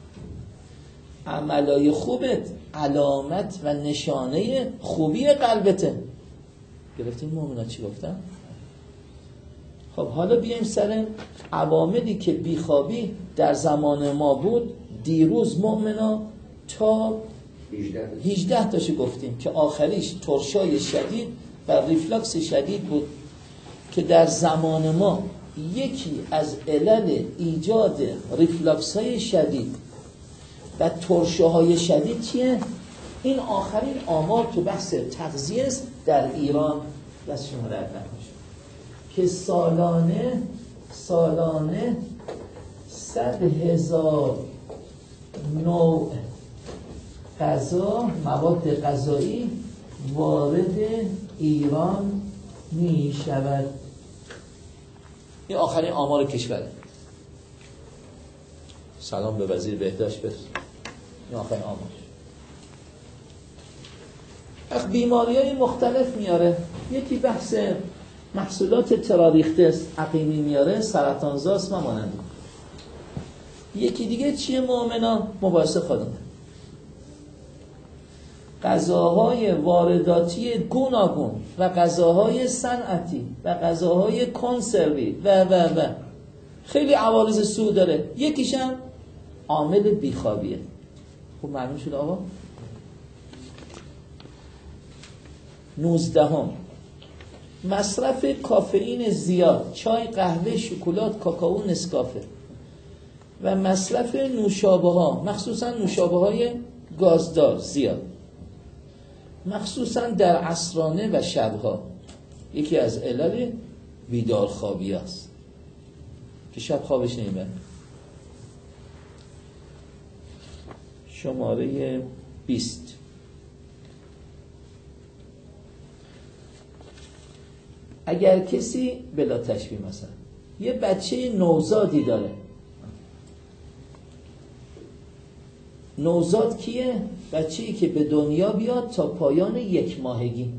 عملای خوبت علامت و نشانه خوبی قلبته. گرفتین مومنا چی گفتم؟ خب حالا بیایم سر عواملی که بیخوابی در زمان ما بود. دیروز مومنا تا هجده تاشو گفتیم که آخریش ترشای شدید و ریفلکس شدید بود که در زمان ما یکی از علل ایجاد ریفلکس های شدید و ترشوهای شدید چیه؟ این آخرین آمار تو بحث تغذیه است در ایران. دست شما درد نکنه که سالانه سالانه صد هزار نوع غذا، مواد غذایی وارد ایران می شود. این آخرین آمار کشوره. سلام به وزیر بهداشت برسون. این آخرین آمار. بیماری های مختلف میاره. یکی بحث محصولات تراریخته عقیمی میاره، سرطانزاست و مانند. یکی دیگه چیه مؤمنا؟ مباحثه خودمه. غذاهای وارداتی گوناگون و غذاهای صنعتی و غذاهای کنسروی و و و خیلی عوارض سوء داره. یکیش هم عامل بیخوابیه. خب معلوم شد آقا؟ نوزدهم مصرف کافئین زیاد، چای، قهوه، شکلات، کاکائو، نسکافه و مصرف نوشابه ها، مخصوصا نوشابه های گازدار زیاد، مخصوصا در عصرانه و شبها، یکی از علل بیدارخوابی است که شب خوابش نمیبره. شماره بیست اگر کسی بلا تشبیه مثلا یه بچه نوزادی داره، نوزاد کیه؟ بچه‌ای که به دنیا بیاد تا پایان یک ماهگی.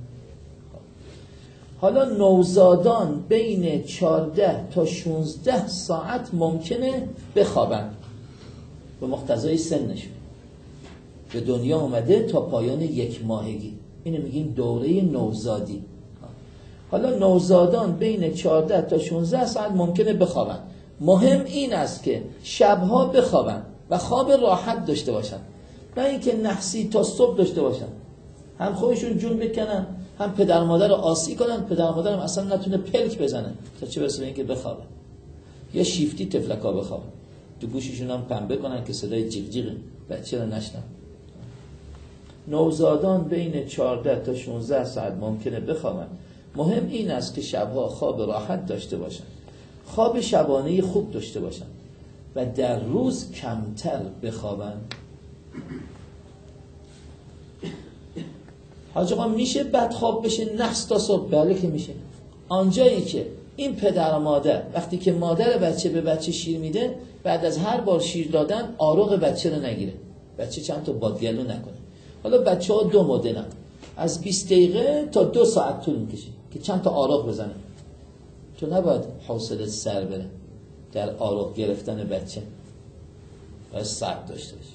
حالا نوزادان بین چهارده تا شانزده ساعت ممکنه بخوابن به مقتضای سنشون. به دنیا اومده تا پایان یک ماهگی، اینو میگیم دوره نوزادی. حالا نوزادان بین چهارده تا شانزده ساعت ممکنه بخوابن. مهم این است که شبها بخوابن و خواب راحت داشته باشن، نه اینکه نحسی تا صبح داشته باشن، هم خودشون جون بکنن هم پدر مادر آسی کنن، پدر مادر هم اصلا نتونه پلک بزنه تا چه برسه به اینکه بخوابه، یا شیفتی تفلکا بخوابه، تو گوششون هم پنبه کنن که صدای جیغ جیغ بچه رو نشنن. نوزادان بین چهارده تا شانزده ساعت ممکنه بخوابن. مهم این است که شبها خواب راحت داشته باشن، خواب شبانه خوب داشته باشن و در روز کمتر بخوابن. حاج آقا میشه بد خواب بشه نحس تا صبح؟ بله که میشه. آنجایی که این پدر و مادر وقتی که مادر بچه به بچه شیر میده، بعد از هر بار شیر دادن آروغ بچه رو نگیره، بچه چند تا بادگلو نکنه. حالا بچه ها دو مدلن، از بیست دقیقه تا دو ساعت طول میکشه که چند تا آروغ بزنه. تو نباید حوصله سر بره در آروغ گرفتن بچه، باید صبر داشته باشی.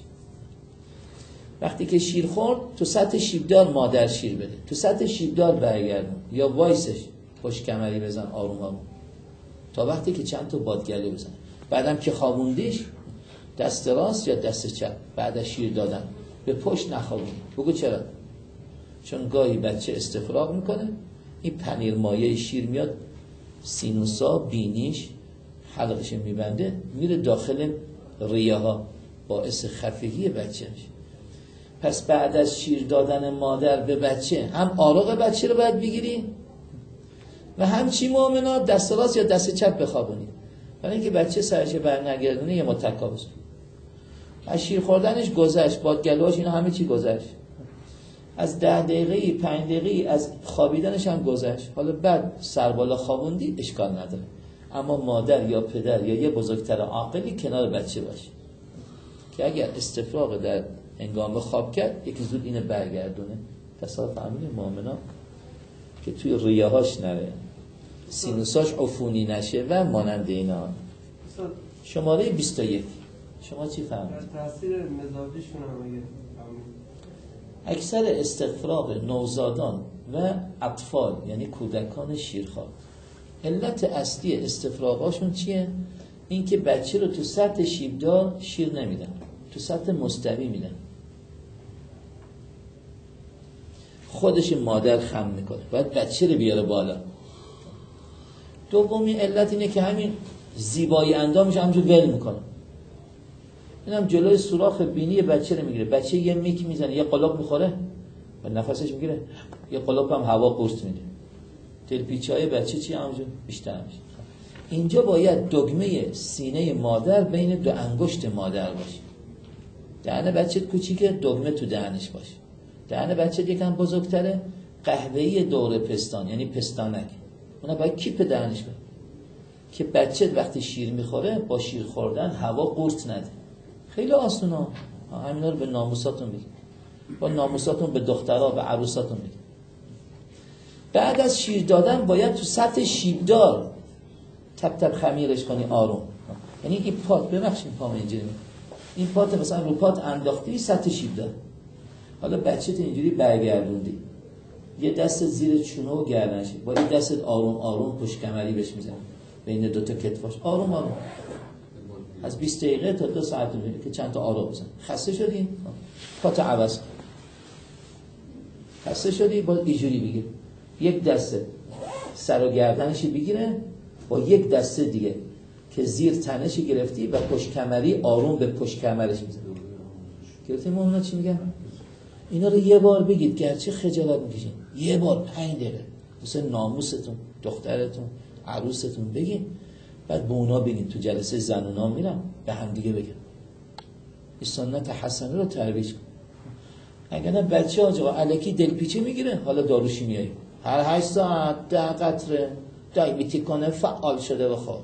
وقتی که شیر خورد تو سطح شیبدار مادر شیر بده، تو سطح شیبدار برگردون یا وایسش پشت کمری بزن آروم آروم تا وقتی که چند تا بادگله بزنه. بعدم که خوابوندیش دست راست یا دست چپ بعد از شیر دادن به پشت نخوابون. بگو چرا؟ چون گاهی بچه استفراغ میکنه، این پنیر مایه شیر میاد سینوسا بینیش حلقش میبنده میره داخل ریه ها، باعث خفگی بچه میشه. پس بعد از شیر دادن مادر به بچه هم آروغ بچه رو باید بگیری و هم چی مؤمنا دست راست یا دست چپ بخوابونی، برای اینکه بچه سرش بر نگردونه یه متکا بشه. از شیر خوردنش گذشت، بادگلوهاش اینا همه چی گذشت، از ده دقیقه پنج دقیقه از خوابیدنش هم گذشت. حالا بعد سر بالا خوابوندی اشکال نداره، اما مادر یا پدر یا یه بزرگتر عاقلی کنار بچه باشه که اگر استفراغ در هنگام خواب کرد یکی زود اینو برگردونه. تصادف فهمیدین مؤمنا که توی ریه هاش نره، سینوساش عفونی نشه و مانند اینا. شماره بیست و یک شما چی فهمید؟ تاثیر مزاجیشون هم اگه اکثر استفراغ نوزادان و اطفال یعنی کودکان شیرخوار، علت اصلی استفراغاشون چیه؟ این که بچه رو تو سطح شیبدار شیر نمیدن، تو سطح مستوی میدن، خودش مادر خم میکنه، باید بچه رو بیاره بالا. دومی علت اینه که همین زیبایی اندامش همجور ول میکنه، اینم جلوی سوراخ بینی بچه رو میگیره. بچه یه میک میزنه، یه قلاب میخوره و نفسش میگیره، یه قلاب هم هوا قورت میده، تلپیچه های بچه چی همجور بیشتر میشه. اینجا باید دگمه سینه مادر بین دو انگشت مادر باشه. دهن بچه کوچیکه دگمه تو دهنش باشه، دهن بچه یکم بزرگتره قهوه‌ای دور پستان یعنی پستانک، اونا باید کیپ دهنش باشه که بچه وقتی شیر میخوره با شیر خوردن هوا قورت نده. خیلی آسونه. همینا رو به ناموساتون بگید، با ناموساتون به دخترها به عروساتون بگید. بعد از شیر دادن باید تو سطح شیبدار تپ تپ خمیرش کنی آروم. یعنی این پات ببخشید پام اینجوری این پات مثلا رو پات انداختی سطح شیبدار، حالا بچه‌ت اینجوری برگردوندی، یه دست زیر چونه و گردنش، با این دستت آروم آروم پشت کمری بهش میزنی بین دو تا کتفاش، آروم آروم از بیست دقیقه تا دو ساعت می‌بینی که چند تا آروم بزن. خسته شدی پات عوض کن، خسته شدی با اینجوری بگیر، یک دسته سر و گردنشی بگیره با یک دسته دیگه که زیر تنشی گرفتی و پشت کمری آروم به پشت کمرش میزنی. گرفتیم مومنا چی میگن؟ اینا رو یه بار بگید، گرچه خجالت میکشین، یه بار پنج دقیقه مثل ناموستون، دخترتون، عروستون بگین، بعد به اونا بگین. تو جلسه زنونا میرم به هم دیگه بگم، این سنت حسنه رو ترویج کن. اگر نه بچه آجا الکی دلپیچه میگیره، حالا داروشی میایی هر هشت ساعت ده قطره دایمیتی کنه فعال شده بخواب.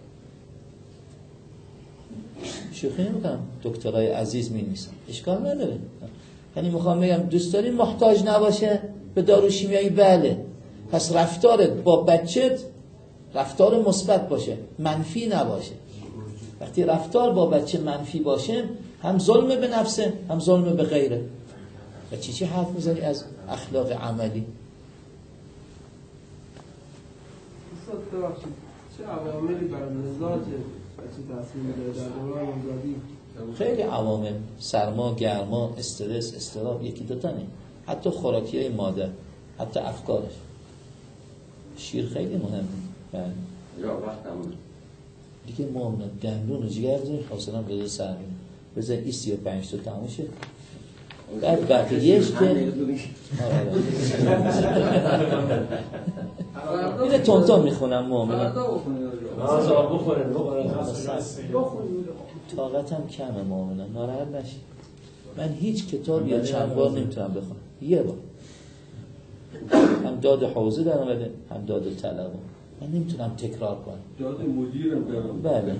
شوخی نمیکنم، دکترای عزیز می‌نویسن، اشکال نداره. یعنی میخوام بگم دوست داری محتاج نباشه به دارو شیمیایی؟ بله. پس رفتارت با بچت رفتار مثبت باشه، منفی نباشه. وقتی رفتار با بچه منفی باشه، هم ظلم به نفسه هم ظلم به غیره. و چی چی حرف میزنی از اخلاق عملی؟ استاد ببخشید چه عواملی بر مزاج بچه تاثیر می‌ذاره در دوران نوزادی؟ خیلی عوامل، سرما، گرما، استرس، اضطراب، یکی دوتا نه، حتی خوراکی‌های مادر، حتی افکارش. شیر خیلی مهمه. بله. یا وقتمون دیگه ما دندون و جگر داریم، حوصله‌ام بده سر میره. بذار این سی و پنج تا تموم شه. بعد بقیه‌اش که اینه تون تون میخونم مومنم. ناز آب بخورن بخورن. طاقتم کمه مومنم، ناراحت نشی. من هیچ کتاب یا چند بار نمیتونم بخونم، یه بار. هم داد حوزه در اومده، هم داد طلب. من نمیتونم تکرار کنم. داد مدیرم دارم. بله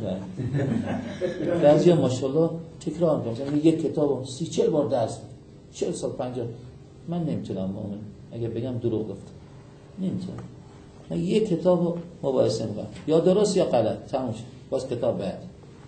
بله. بعضیا ماشاءالله تکرار میکنن. مثلا یک کتابو سی چهل بار درس میدن. چهل سال پنجاه. من نمیتونم مومن. اگه بگم دروغ گفتم. نمیتونم. من یک کتابو مباحثه میکنم. یا درست یا غلط. تموم شد. باز کتاب بعد.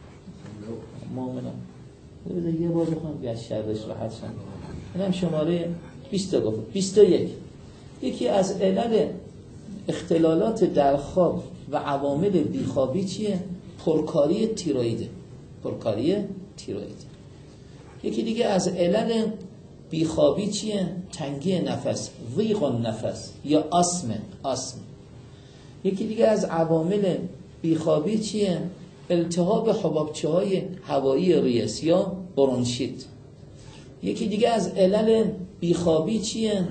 مومنم. بذار یه بار بخونم که از شرش راحت شم. اینم شماره بیست تا گفت. بیست و یک. یکی از علل اختلالات در خواب و عوامل بیخوابی چیه؟ پرکاری تیروئید. پرکاری تیروئید. یکی دیگه از علل بیخوابی چیه؟ تنگی نفس، ضیق النفس یا آسم، آسم. یکی دیگه از عوامل بیخوابی چیه؟ التهاب حبابچه‌های هوایی ریس یا برونشیت. یکی دیگه از علل بیخوابی چیه؟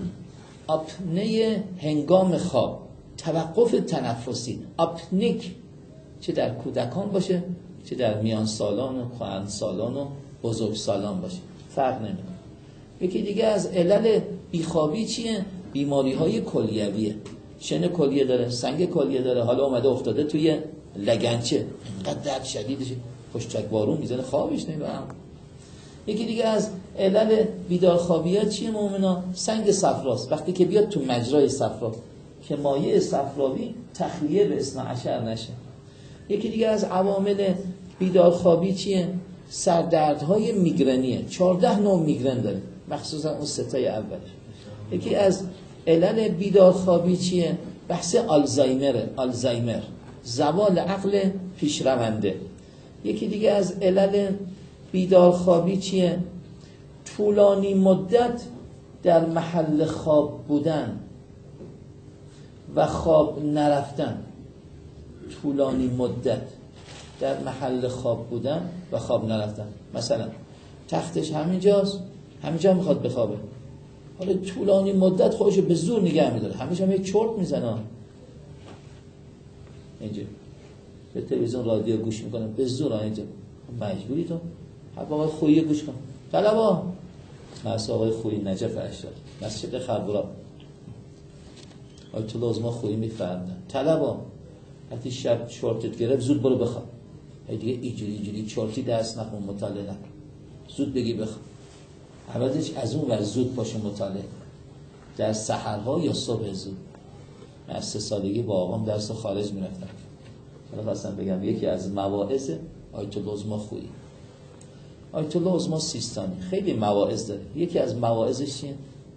آپنه هنگام خواب، توقف تنفسی، آپنیک، چه در کودکان باشه چه در میان سالان و خواهن سالان و بزرگ سالان باشه، فرق نمیکنه. یکی دیگه از علل بیخوابی چیه؟ بیماری های کلیویه، شن کلیه داره، سنگ کلیه داره، حالا اومده افتاده توی لگنچه، اینقدر درد شدیدشه پشتک بارون میزنه خوابش نمیبرم. یکی دیگه از علل بیدار خوابیت چیه مومنا؟ سنگ صفراست. وقتی که بیاد تو مجرای صفرا که مایع صفراوی تخلیه به اثنا عشر نشه. یکی دیگه از عوامل بیدار خوابی چیه؟ سردردهای میگرنیه. چهارده نوع میگرن داره، مخصوصا اون ستای اولش. یکی از علل بیدار خوابی چیه؟ بحث آلزایمره، آلزایمر، زوال عقل پیشرونده. یکی دیگه از علل بیدار خوابی چیه؟ طولانی مدت در محل خواب بودن و خواب نرفتن. طولانی مدت در محل خواب بودن و خواب نرفتن. مثلا تختش همینجاست، همینجا میخواد بخوابه، حالا طولانی مدت خودشو به زور نگه میداره، همیشه هم یک چرت میزنه اینجا، به تلویزیون رادیو گوش میکنه به زور اینجا. مجبوری تو حب آقای خویی گوش کن. طلبا مرسا آقای خویی نجف اشتاد مسجد خربورا آیت الله عظما خویی میفرمدن طلبا وقتی شب چرتت گرفت زود برو بخواب. دیگه اینجوری اینجوری چرتی دست نکن، مطالعه نکن. زود بگی بخواب. عوضش از اون ور زود باشه مطالعه در سحرها یا صبح زود. من از سه سالگی با آقام درس خارج میرفتم. حالا خواستم بگم یکی از مواعظ آیت الله عظما خویی. آیت الله عظما سیستانی خیلی مواعظ داره. یکی از مواعظش چیه؟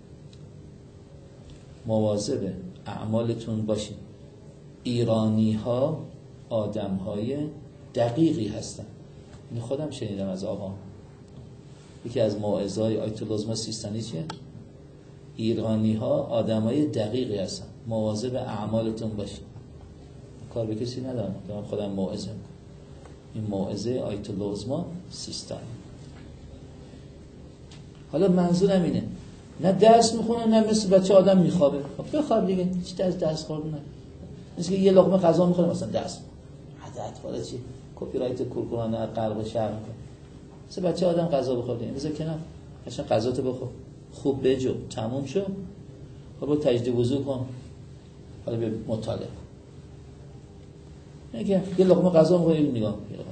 مواظب اعمالتون باشین. ایرانی ها آدم های دقیقی هستن. این خودم شنیدم از آقام. یکی از مواعظهای آیت الله عظما سیستانی چیه؟ ایرانی ها آدم های دقیقی هستن. مواظب اعمالتون باشین. کار به کسی ندارم، دارم خودم موعظه میکنم. این موعظه آیت الله عظما سیستانی. حالا منظورم اینه نه درس میخونه نه مثل بچه آدم میخوابه. خب بخواب دیگه، هیچ درس درس خوردن نه. مثل که یه لقمه غذا میخوره مثلا درس. عادت وارد چی؟ کپی رایت کورکورانه غرب شهر میکنه. مثل بچه آدم غذا بخوره دیگه. مثل که نه. اصلا غذاتو بخور. خوب بجو، تموم شو. خب تجدید وضو کن. حالا به مطالعه. میگه یه لقمه غذا میخوره نگاه میکنه.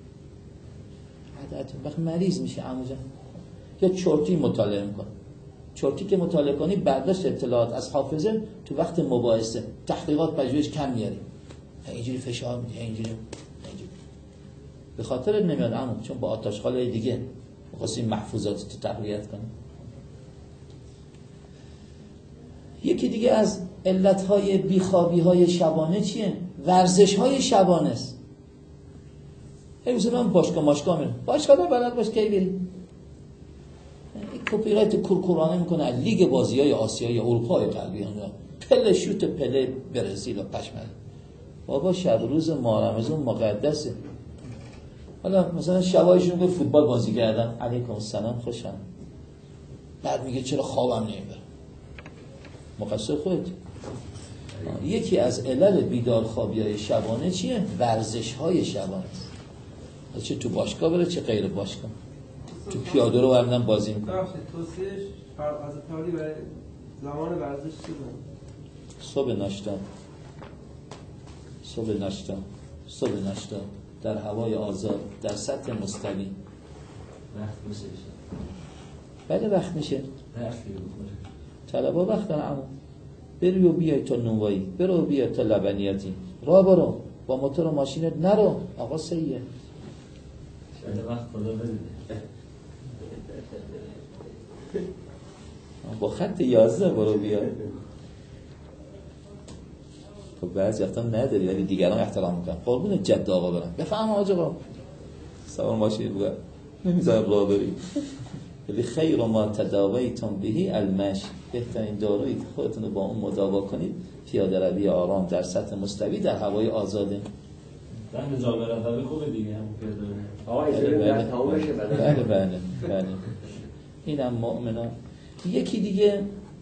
عادت وقت مریض میشه عمو جان. یا چرتی مطالعه میکنه. چرتی که مطالعه کنی برداشت اطلاعات از حافظه تو وقت مباحثه تحقیقات پژوهش کم میاری. اینجوری فشار میده، اینجوری اینجوری. به خاطر نمیاد عمو، چون با آتش خالای دیگه می‌خواستی محفوظات تو تقویت کنی. یکی دیگه از علتهای بیخوابی‌های شبانه چیه؟ ورزش‌های شبانه است. مثلا من باشگاه ماشگاه میرم. باشگاه رو بلد باش کی بری؟ این کپی رایت کورکورانه میکنه از لیگ بازی‌های آسیایی اروپای غربی اونجا. پله شوت پله برزیل و پشمک. بابا شب روز ماه رمضان مقدسه. حالا مثلا شبایشون گفت فوتبال بازی کردم. علیکم السلام خوشم. بعد میگه چرا خوابم نمیبره؟ مقصر خودت. یکی از علل بیدار خوابی‌های شبانه چیه؟ ورزش‌های شبانه. چه تو باشگاه بره چه غیر باشگاه. تو پیاده رو برمیدن بازی میکنه. توصیهش از تالی برای زمان ورزش چی بود؟ صبح ناشتا صبح ناشتا صبح ناشتا در هوای آزاد در سطح مستوی. وقت میشه بله وقت میشه. وقت میشه. طلبا وقت دارن عمو. بری و بیای تا نونوایی، برو و بیای تا لبنیاتی. راه برو با موتور و ماشینت نرو. آقا سیه. شاید وقت خدا بده. با خط یازده برو بیا. خب بعضی وقتا نداری ولی دیگران احترام میکنن. قربون جد آقا برن. بفهم آقا. سوار ماشین بگو. نمیذارم راه بری. ولی خیر ما تداویتم بهی المشی. بهترین دارویی که خودتون رو با اون مداوا کنید پیاده روی آرام در سطح مستوی در هوای آزاده. در نجال برادر خوبه دیگه هم پیاده. آقا اینجوری در تمام بشه بله بله بله. اینم مؤمنان. یکی دیگه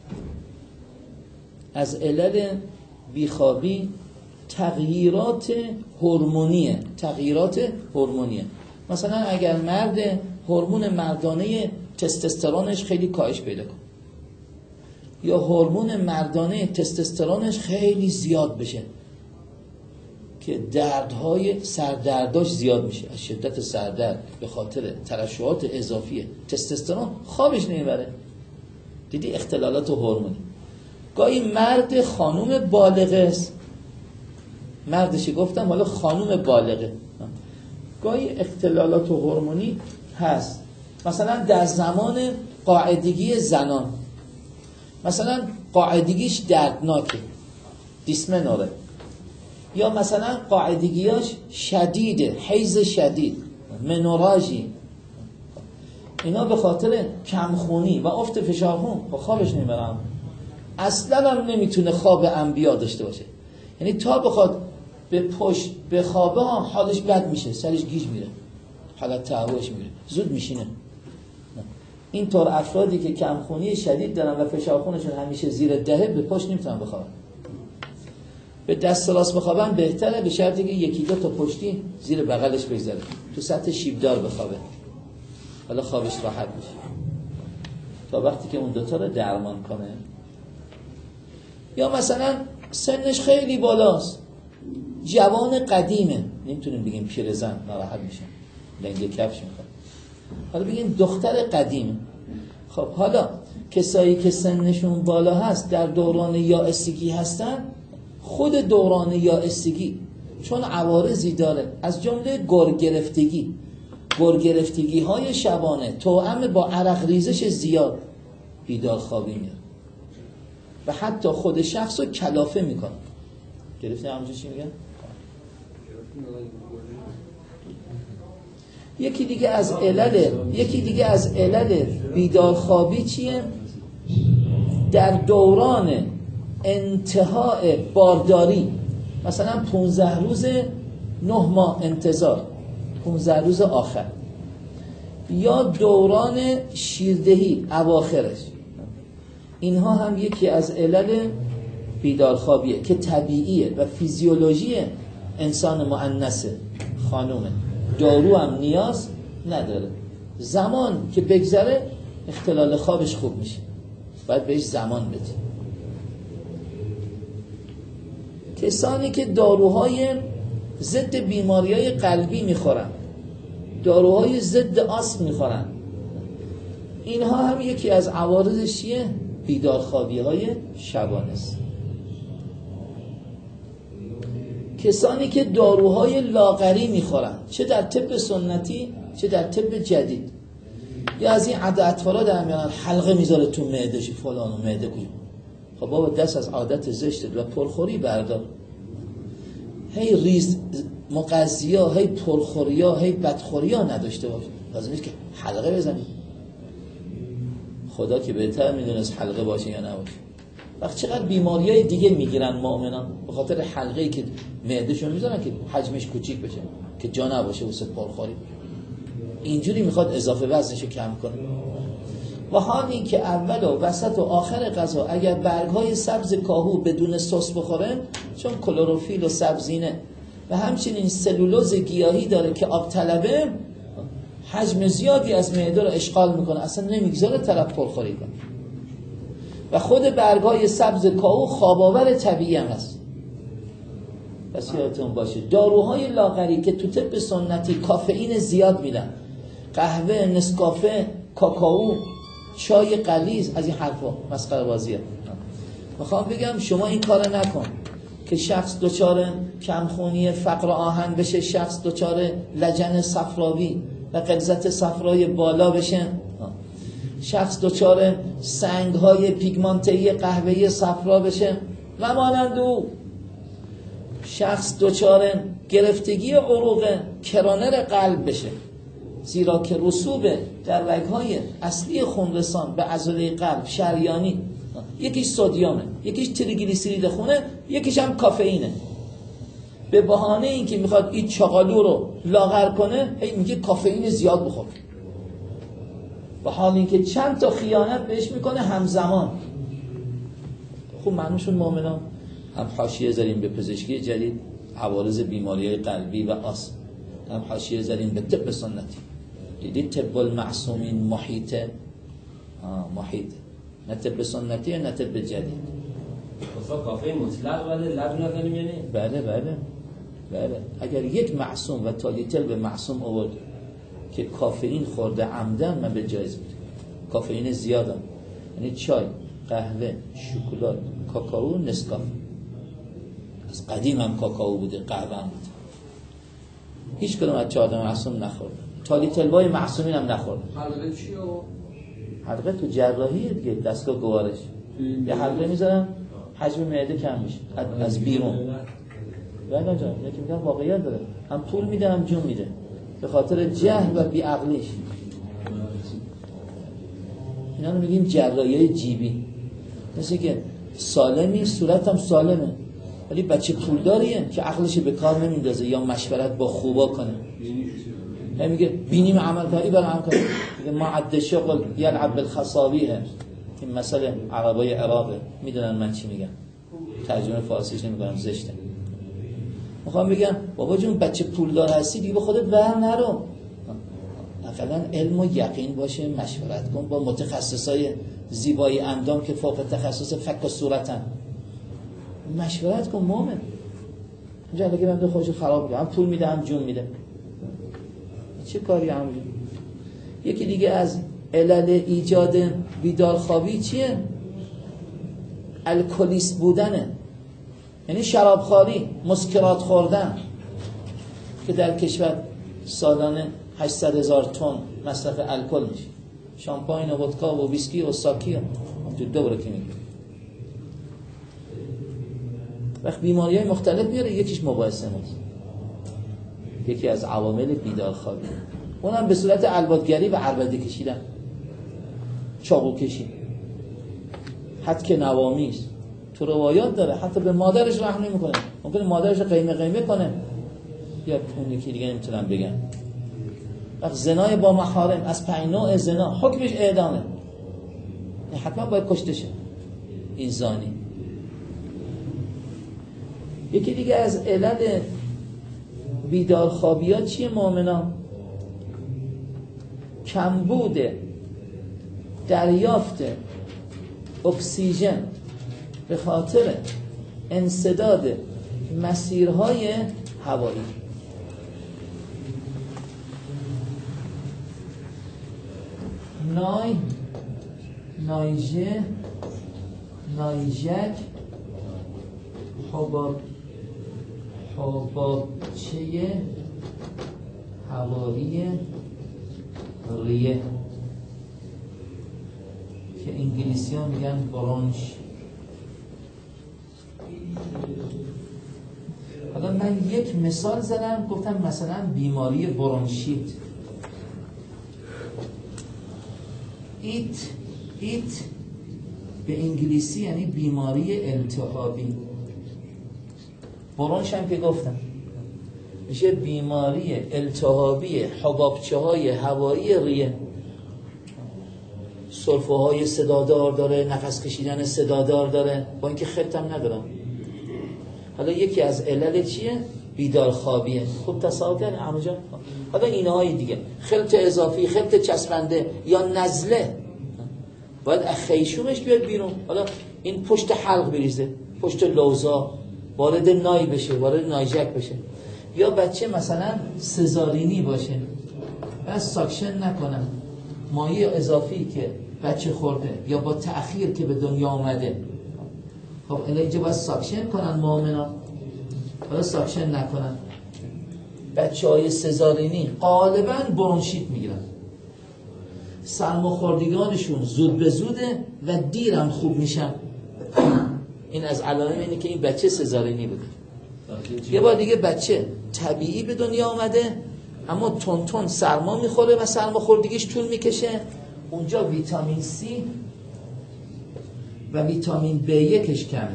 از علل بیخوابی تغییرات هورمونیه. تغییرات هورمونیه. مثلا اگر مرد هورمون مردانه تستوسترونش خیلی کاهش پیدا کنه یا هورمون مردانه تستوسترونش خیلی زیاد بشه که دردهای سردرداش زیاد میشه از شدت سردرد به خاطر ترشحات اضافی تستوسترون خوابش نمیبره. دیدی اختلالات هورمونی. گاهی مرد خانوم بالغه است. مردشی گفتم حالا خانوم بالغه. گاهی اختلالات هورمونی هست. مثلا در زمان قاعدگی زنان مثلا قاعدگیش دردناکه دیسمنوره یا مثلا قاعدگیاش شدیده حیض شدید منوراژی اینا به خاطر کمخونی و افت فشار خون با خوابش نمیبرم. اصلا هم نمیتونه خواب انبیا داشته باشه. یعنی تا بخواد به پشت به خوابه ها حالش بد میشه سرش گیج میره حالت تعبش میره زود میشینه. اینطور افرادی که کمخونی شدید دارن و فشار خونشون همیشه زیر دهه به پشت نمیتونن بخوابن. به دست راست بخوابن بهتره به شرطی که یکی دو تا پشتی زیر بغلش بگذاره تو سطح شیبدار بخوابه. حالا خوابش راحت میشه تا وقتی که اون دوتا رو درمان کنه. یا مثلا سنش خیلی بالاست جوان قدیمه نمیتونیم بگیم پیرزن ناراحت میشه لنگه کفش میکنه حالا بگیم دختر قدیم. خب حالا کسایی که سنشون بالا هست در دوران یائسگی هستن، خود دوران یائسگی چون عوارضی داره، از جمله گر گرفتگی گر گرفتگی های شبانه توأم با عرق ریزش زیاد بیدار خوابی میاد و حتی خود شخص رو کلافه میکنه. گرفته همونجا چی میگن؟ یکی دیگه از علل یکی دیگه از علل بیدار خوابی چیه؟ در دوران انتهای بارداری، مثلا پونزده روز نه ماه انتظار، پونزده روز آخر، یا دوران شیردهی اواخرش، اینها هم یکی از علل بیدار خوابیه که طبیعیه و فیزیولوژی انسان مؤنثه، خانومه، دارو هم نیاز نداره. زمان که بگذره اختلال خوابش خوب میشه، باید بهش زمان بدی. کسانی که داروهای ضد بیماریهای قلبی میخورن، داروهای ضد آسم میخورن، اینها هم یکی از عوارضش چیه؟ بیدارخوابی های شبانه است. کسانی که داروهای لاغری میخورن، چه در طب سنتی چه در طب جدید، یا از این عده اطفالا در میانن حلقه میذاره تو معدهش فلان و معده کجا. خب بابا دست از عادت زشت و پرخوری بردار. هی ریز مغذیا، هی پرخوریا، هی بدخوریا نداشته باش، لازم نیست که حلقه بزنی. خدا که بهتر میدونه از حلقه باشه یا نباشه. وقت چقدر بیماریای دیگه میگیرن مؤمنان به خاطر حلقه‌ای که معدهشون میذارن که حجمش کوچیک بشه، که جا نباشه واسه پرخوری. اینجوری میخواد اضافه وزنشو کم کنه. و حالی که اول و وسط و آخر غذا اگر برگ‌های سبز کاهو بدون سس بخوره، چون کلروفیل و سبزینه و همچنین سلولوز گیاهی داره که آب طلبه، حجم زیادی از معده رو اشغال میکنه، اصلا نمیگذاره طرف پرخوری کنه. و خود برگ‌های سبز کاهو خواب‌آور طبیعی هم هست. پس یادتون باشه داروهای لاغری که تو طب سنتی کافئین زیاد میدن، قهوه، نسکافه، کاکائو، چای غلیظ، از این حرفا مسخره بازیه. میخوام بگم شما این کار نکن که شخص دچار کمخونی فقر آهن بشه، شخص دچار لجن صفراوی و غلظت صفرای بالا بشه، شخص دچار سنگ‌های پیگمانته‌ای قهوه‌ای صفرا بشه و مانند او، شخص دچار گرفتگی عروق کرانر قلب بشه، زیرا که رسوب در رگ‌های اصلی خونرسان به عضله قلب شریانی، یکیش سدیمه، یکیش تریگلیسیرید خونه، یکیش هم کافئینه. به بهانه اینکه میخواد این چاقالو رو لاغر کنه، هی میگه کافئین زیاد بخور، به حال اینکه چند تا خیانت بهش میکنه همزمان. خب معنوشون مؤمنان هم حاشیه زدیم به پزشکی جدید، عوارض بیماری‌های قلبی و آسم، هم حاشیه زدیم به طب سنتی. دیدید طب المعصومین محیطه، محیط، نه طب سنتی نه طب جدید. اصلا کافه مطلق ولی لب نکنیم یعنی؟ بله بله بله. اگر یک معصوم و تالیتل به معصوم آورد که کافئین خورده عمدن، من به جایز میدم. کافئین زیاد هم. یعنی چای، قهوه، شکلات، کاکائو، نسکافه. از قدیم هم کاکائو بوده، قهوه هم بوده. هیچ کدوم از چهار معصوم نخورد. تالیتل بای معصومین هم نخورد. حلقه چیه؟ حلقه تو جراحیه دیگه، دستگاه گوارش. یه حلقه میذارن حجم معده کم میشه از بیرون. بله جان، یکی میگم واقعیت داره. هم پول میده هم جون میده. به خاطر جهل و بیعقلیش. اینا رو میگیم جراحی جیبی. مثل که سالمی، صورت هم سالمه، ولی بچه پولداریه که عقلش به کار نمیندازه یا مشورت با خوبا کنه. هم میگه بینیم عمل کاری برای عمل کنه. میگه ما عد شغل یلعب بالخصابیه. این مسئله عربای عراقه، میدونن من چی میگم، ترجمه فارسیش نمیکنم، زشته. میخوام بگم بابا جون بچه پولدار هستی دیگه به خودت بر نرو، اقلا علم و یقین باشه، مشورت کن با متخصصای زیبایی اندام که فوق تخصص فک و صورتن، مشورت کن مومن. اینجا دیگه من خودشو خراب میکنم، هم پول میده هم جون میده، چه کاری همونجا. یکی دیگه از علل ایجاد بیدارخوابی چیه؟ الکلیست بودنه، یعنی شرابخواری، مسکرات خوردن که در کشور سالانه هشتصد هزار تن مصرف الکل میشه، شامپاین و ودکا و ویسکی و ساکی و دو باره که میگه. وقت بیماری های مختلف میاره، یکیش مباحثه نیست، یکی از عوامل بیدارخوابی، اونم به صورت البادگری و عربده کشیدن، چاقو کشی، حد که نوامیست، تو روایات داره حتی به مادرش رحم نمیکنه، ممکنه مادرش قیمه قیمه کنه، یا اون یکی دیگه نمیتونم بگم. وقت زنای با محارم از پنج نوع زنا حکمش اعدامه، حتما باید کشته شه این زانی. یکی دیگه از علل بیدارخوابی ها چیه مؤمنان؟ کمبود دریافت اکسیژن به خاطر انسداد مسیرهای هوایی. نای نایجه نایجک حباب حبابچه هوایی ریه که انگلیسی ها میگن برونش. حالا من یک مثال زدم، گفتم مثلا بیماری برونشیت. ایت ایت به انگلیسی یعنی بیماری التهابی. برونش هم که گفتم میشه بیماری التهابی حبابچه های هوایی ریه. سرفه های صدادار داره، نفس کشیدن صدادار داره، با اینکه خطم ندارم. حالا یکی از علل چیه؟ بیدارخوابیه. خوب تصور کردن عمو جان؟ حالا اینهای دیگه، خلط اضافی، خلط چسبنده یا نزله، باید خیشومش بیاد بیرون. حالا این پشت حلق بریزه، پشت لوزا، وارد نای بشه، وارد نایجک بشه، یا بچه مثلا سزارینی باشه و ساکشن نکنن، مایع اضافی که بچه خورده یا با تأخیر که به دنیا آمده. خب اینجا باید ساکشن کنن مؤمنا، حالا ساکشن نکنن. بچه های سزارینی غالبا برونشیت میگیرن، سرماخوردگانشون زود به زوده و دیرم خوب میشن. این از علائم اینه که این بچه سزارینی بوده. یه بار دیگه بچه طبیعی به دنیا آمده اما تون تون سرما میخوره و سرماخوردگیش طول میکشه، اونجا ویتامین سی و ویتامین بی یکش کمه.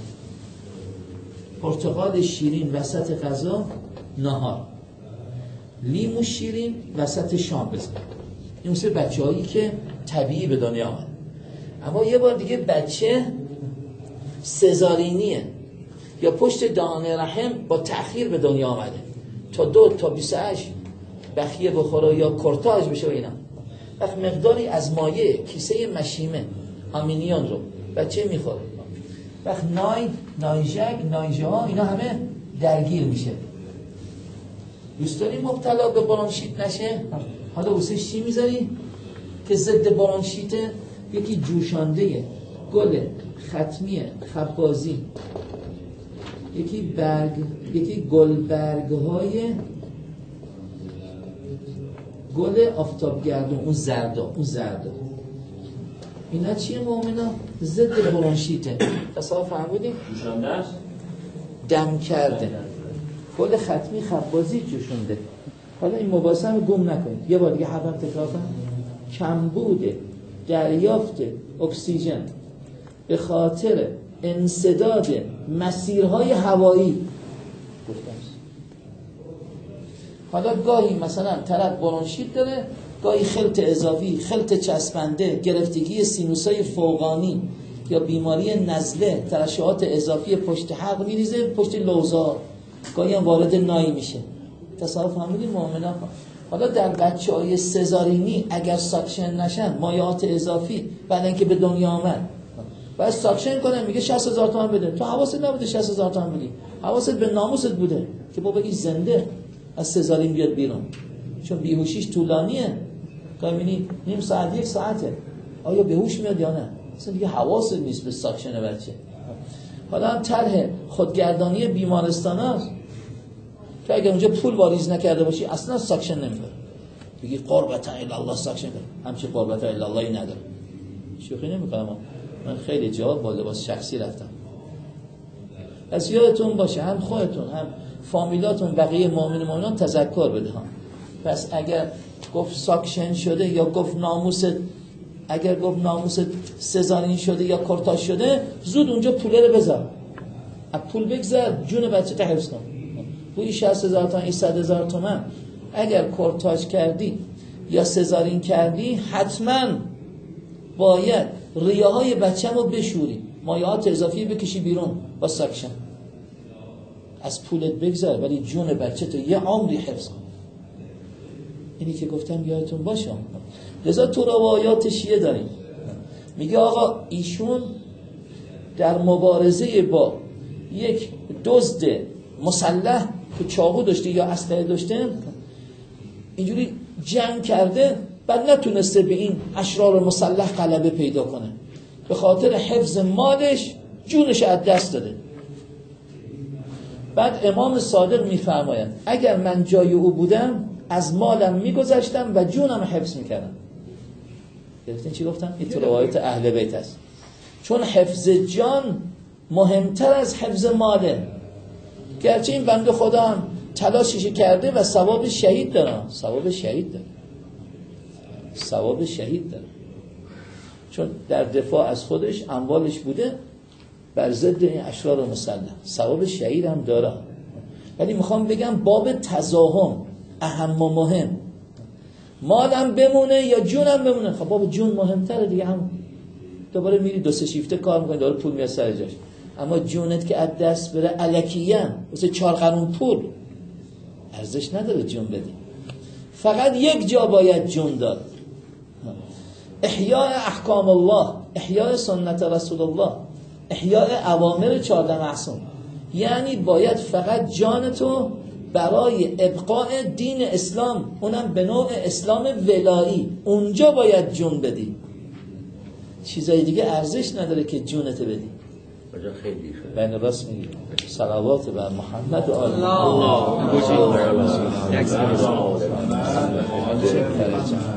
پرتقال شیرین وسط غذا نهار، لیمو شیرین وسط شام بزن. این مثل بچه هایی که طبیعی به دنیا آمده. اما یه بار دیگه بچه سزارینیه یا پشت دهان رحم با تأخیر به دنیا آمده، تا دو تا بیست و هشت بخیه بخوره یا کرتاژ بشه و اینا. وقت مقداری از مایع کیسه مشیمه آمینیون رو بچه میخوره، وقت نای، نایجک، نایجه ها اینا همه درگیر میشه. دوست داری مبتلا به برونشیت نشه؟ حالا واسش چی میذاری که ضد برونشیته؟ یکی جوشانده گل ختمی خبازی، یکی برگ، یکی گل برگ های گل آفتابگردون، اون زردا، اون زردا اینا چیه مؤمنا؟ ضد برونشیته. تصاحب فهمیدیم؟ جوشانده است؟ دم کرده، گل ختمی خبازی جوشونده. حالا این مباحثه رو گم نکنید. یه بار دیگه حرفم تکرار کنم. کمبود دریافت اکسیژن به خاطر انسداد مسیرهای هوایی گفتم. حالا گاهی مثلا طرف برونشیت داره، گاهی خلط اضافی، خلط چسبنده، گرفتگی سینوسای فوقانی یا بیماری نزله، ترشحات اضافی پشت حلق میریزه، پشت لوزا، گاهی هم وارد نای میشه. تصاحب فهمیدین مؤمنا؟ حالا در بچه‌های سزارینی اگر ساکشن نشن، مایعات اضافی بعد اینکه به دنیا آمد باید ساکشن کنه، میگه شصت هزار تومان بده. تو حواست نبوده شصت هزار تومان بدی، حواست به ناموست بوده که بابا این زنده از سزارین بیاد بیرون، چون بیهوشیش طولانیه، ببینی نیم ساعت یک ساعته، آیا به هوش میاد یا نه؟ اصلا دیگه حواست نیست به ساکشن بچه. حالا هم طرح خودگردانی بیمارستان هست که اگر اونجا پول واریز نکرده باشی اصلا ساکشن نمیکنه، بگی قربتا الا الله ساکشن کنه، همچه قربتا الا اللهی نداره. شوخی نمیکنم، من خیلی جا با لباس شخصی رفتم. از یادتون باشه هم خودتون هم فامیلاتون بقیه مؤمن مؤمنان تذکر بده ها. پس اگر گفت ساکشن شده یا گفت ناموس، اگر گفت ناموس سزارین شده یا کورتاژ شده، زود اونجا پوله رو بذار، از پول بگذر، جون بچه تا حفظ کن. بوی شصت هزار تومان، صد هزار تومان اگر کورتاژ کردی یا سزارین کردی، حتما باید ریه‌های بچه‌مو بشوری، مایعات اضافی بکشی بیرون با ساکشن. از پولت بگذر ولی جون بچه تو یه عمری حفظ کن. اینی که گفتم یادتون باشه. لذا تو روایات شیعه داریم، میگه آقا ایشون در مبارزه با یک دزد مسلح که چاقو داشته یا اسلحه داشته اینجوری جنگ کرده، بعد نتونسته به این اشرار مسلح غلبه پیدا کنه، به خاطر حفظ مالش جونش از دست داده. بعد امام صادق میفرمایند اگر من جای او بودم از مالم میگذشتم و جونم حفظ میکردم. گرفتین چی گفتم؟ این تو روایت اهل بیت است. چون حفظ جان مهمتر از حفظ ماله. گرچه این بنده خدا هم تلاشش کرده و ثواب شهید داره، ثواب شهید داره، ثواب شهید داره، چون در دفاع از خودش اموالش بوده بر ضد این اشرار مسلح، ثواب شهید هم داره. ولی میخوام بگم باب تزاحم اهم و مهم، مالم بمونه یا جونم بمونه. خب باب جون مهمتره دیگه، هم دوباره میری دو سه شیفته کار میکنی دوباره پول میاد سر جاش. اما جونت که از دست بره الکیاً واسه چهار قرون پول ارزش نداره جون بدی. فقط یک جا باید جون داد، احیاء احکام الله، احیاء سنت رسول الله، احیاء اوامر چهارده معصوم. یعنی باید فقط جانتو برای ابقاء دین اسلام، اونم به نوع اسلام ولایی، اونجا باید جون بدی. چیزای دیگه ارزش نداره که جونت بدی. کجا خیلی شد. بین راست میگی. صلوات بر محمد و آل الله.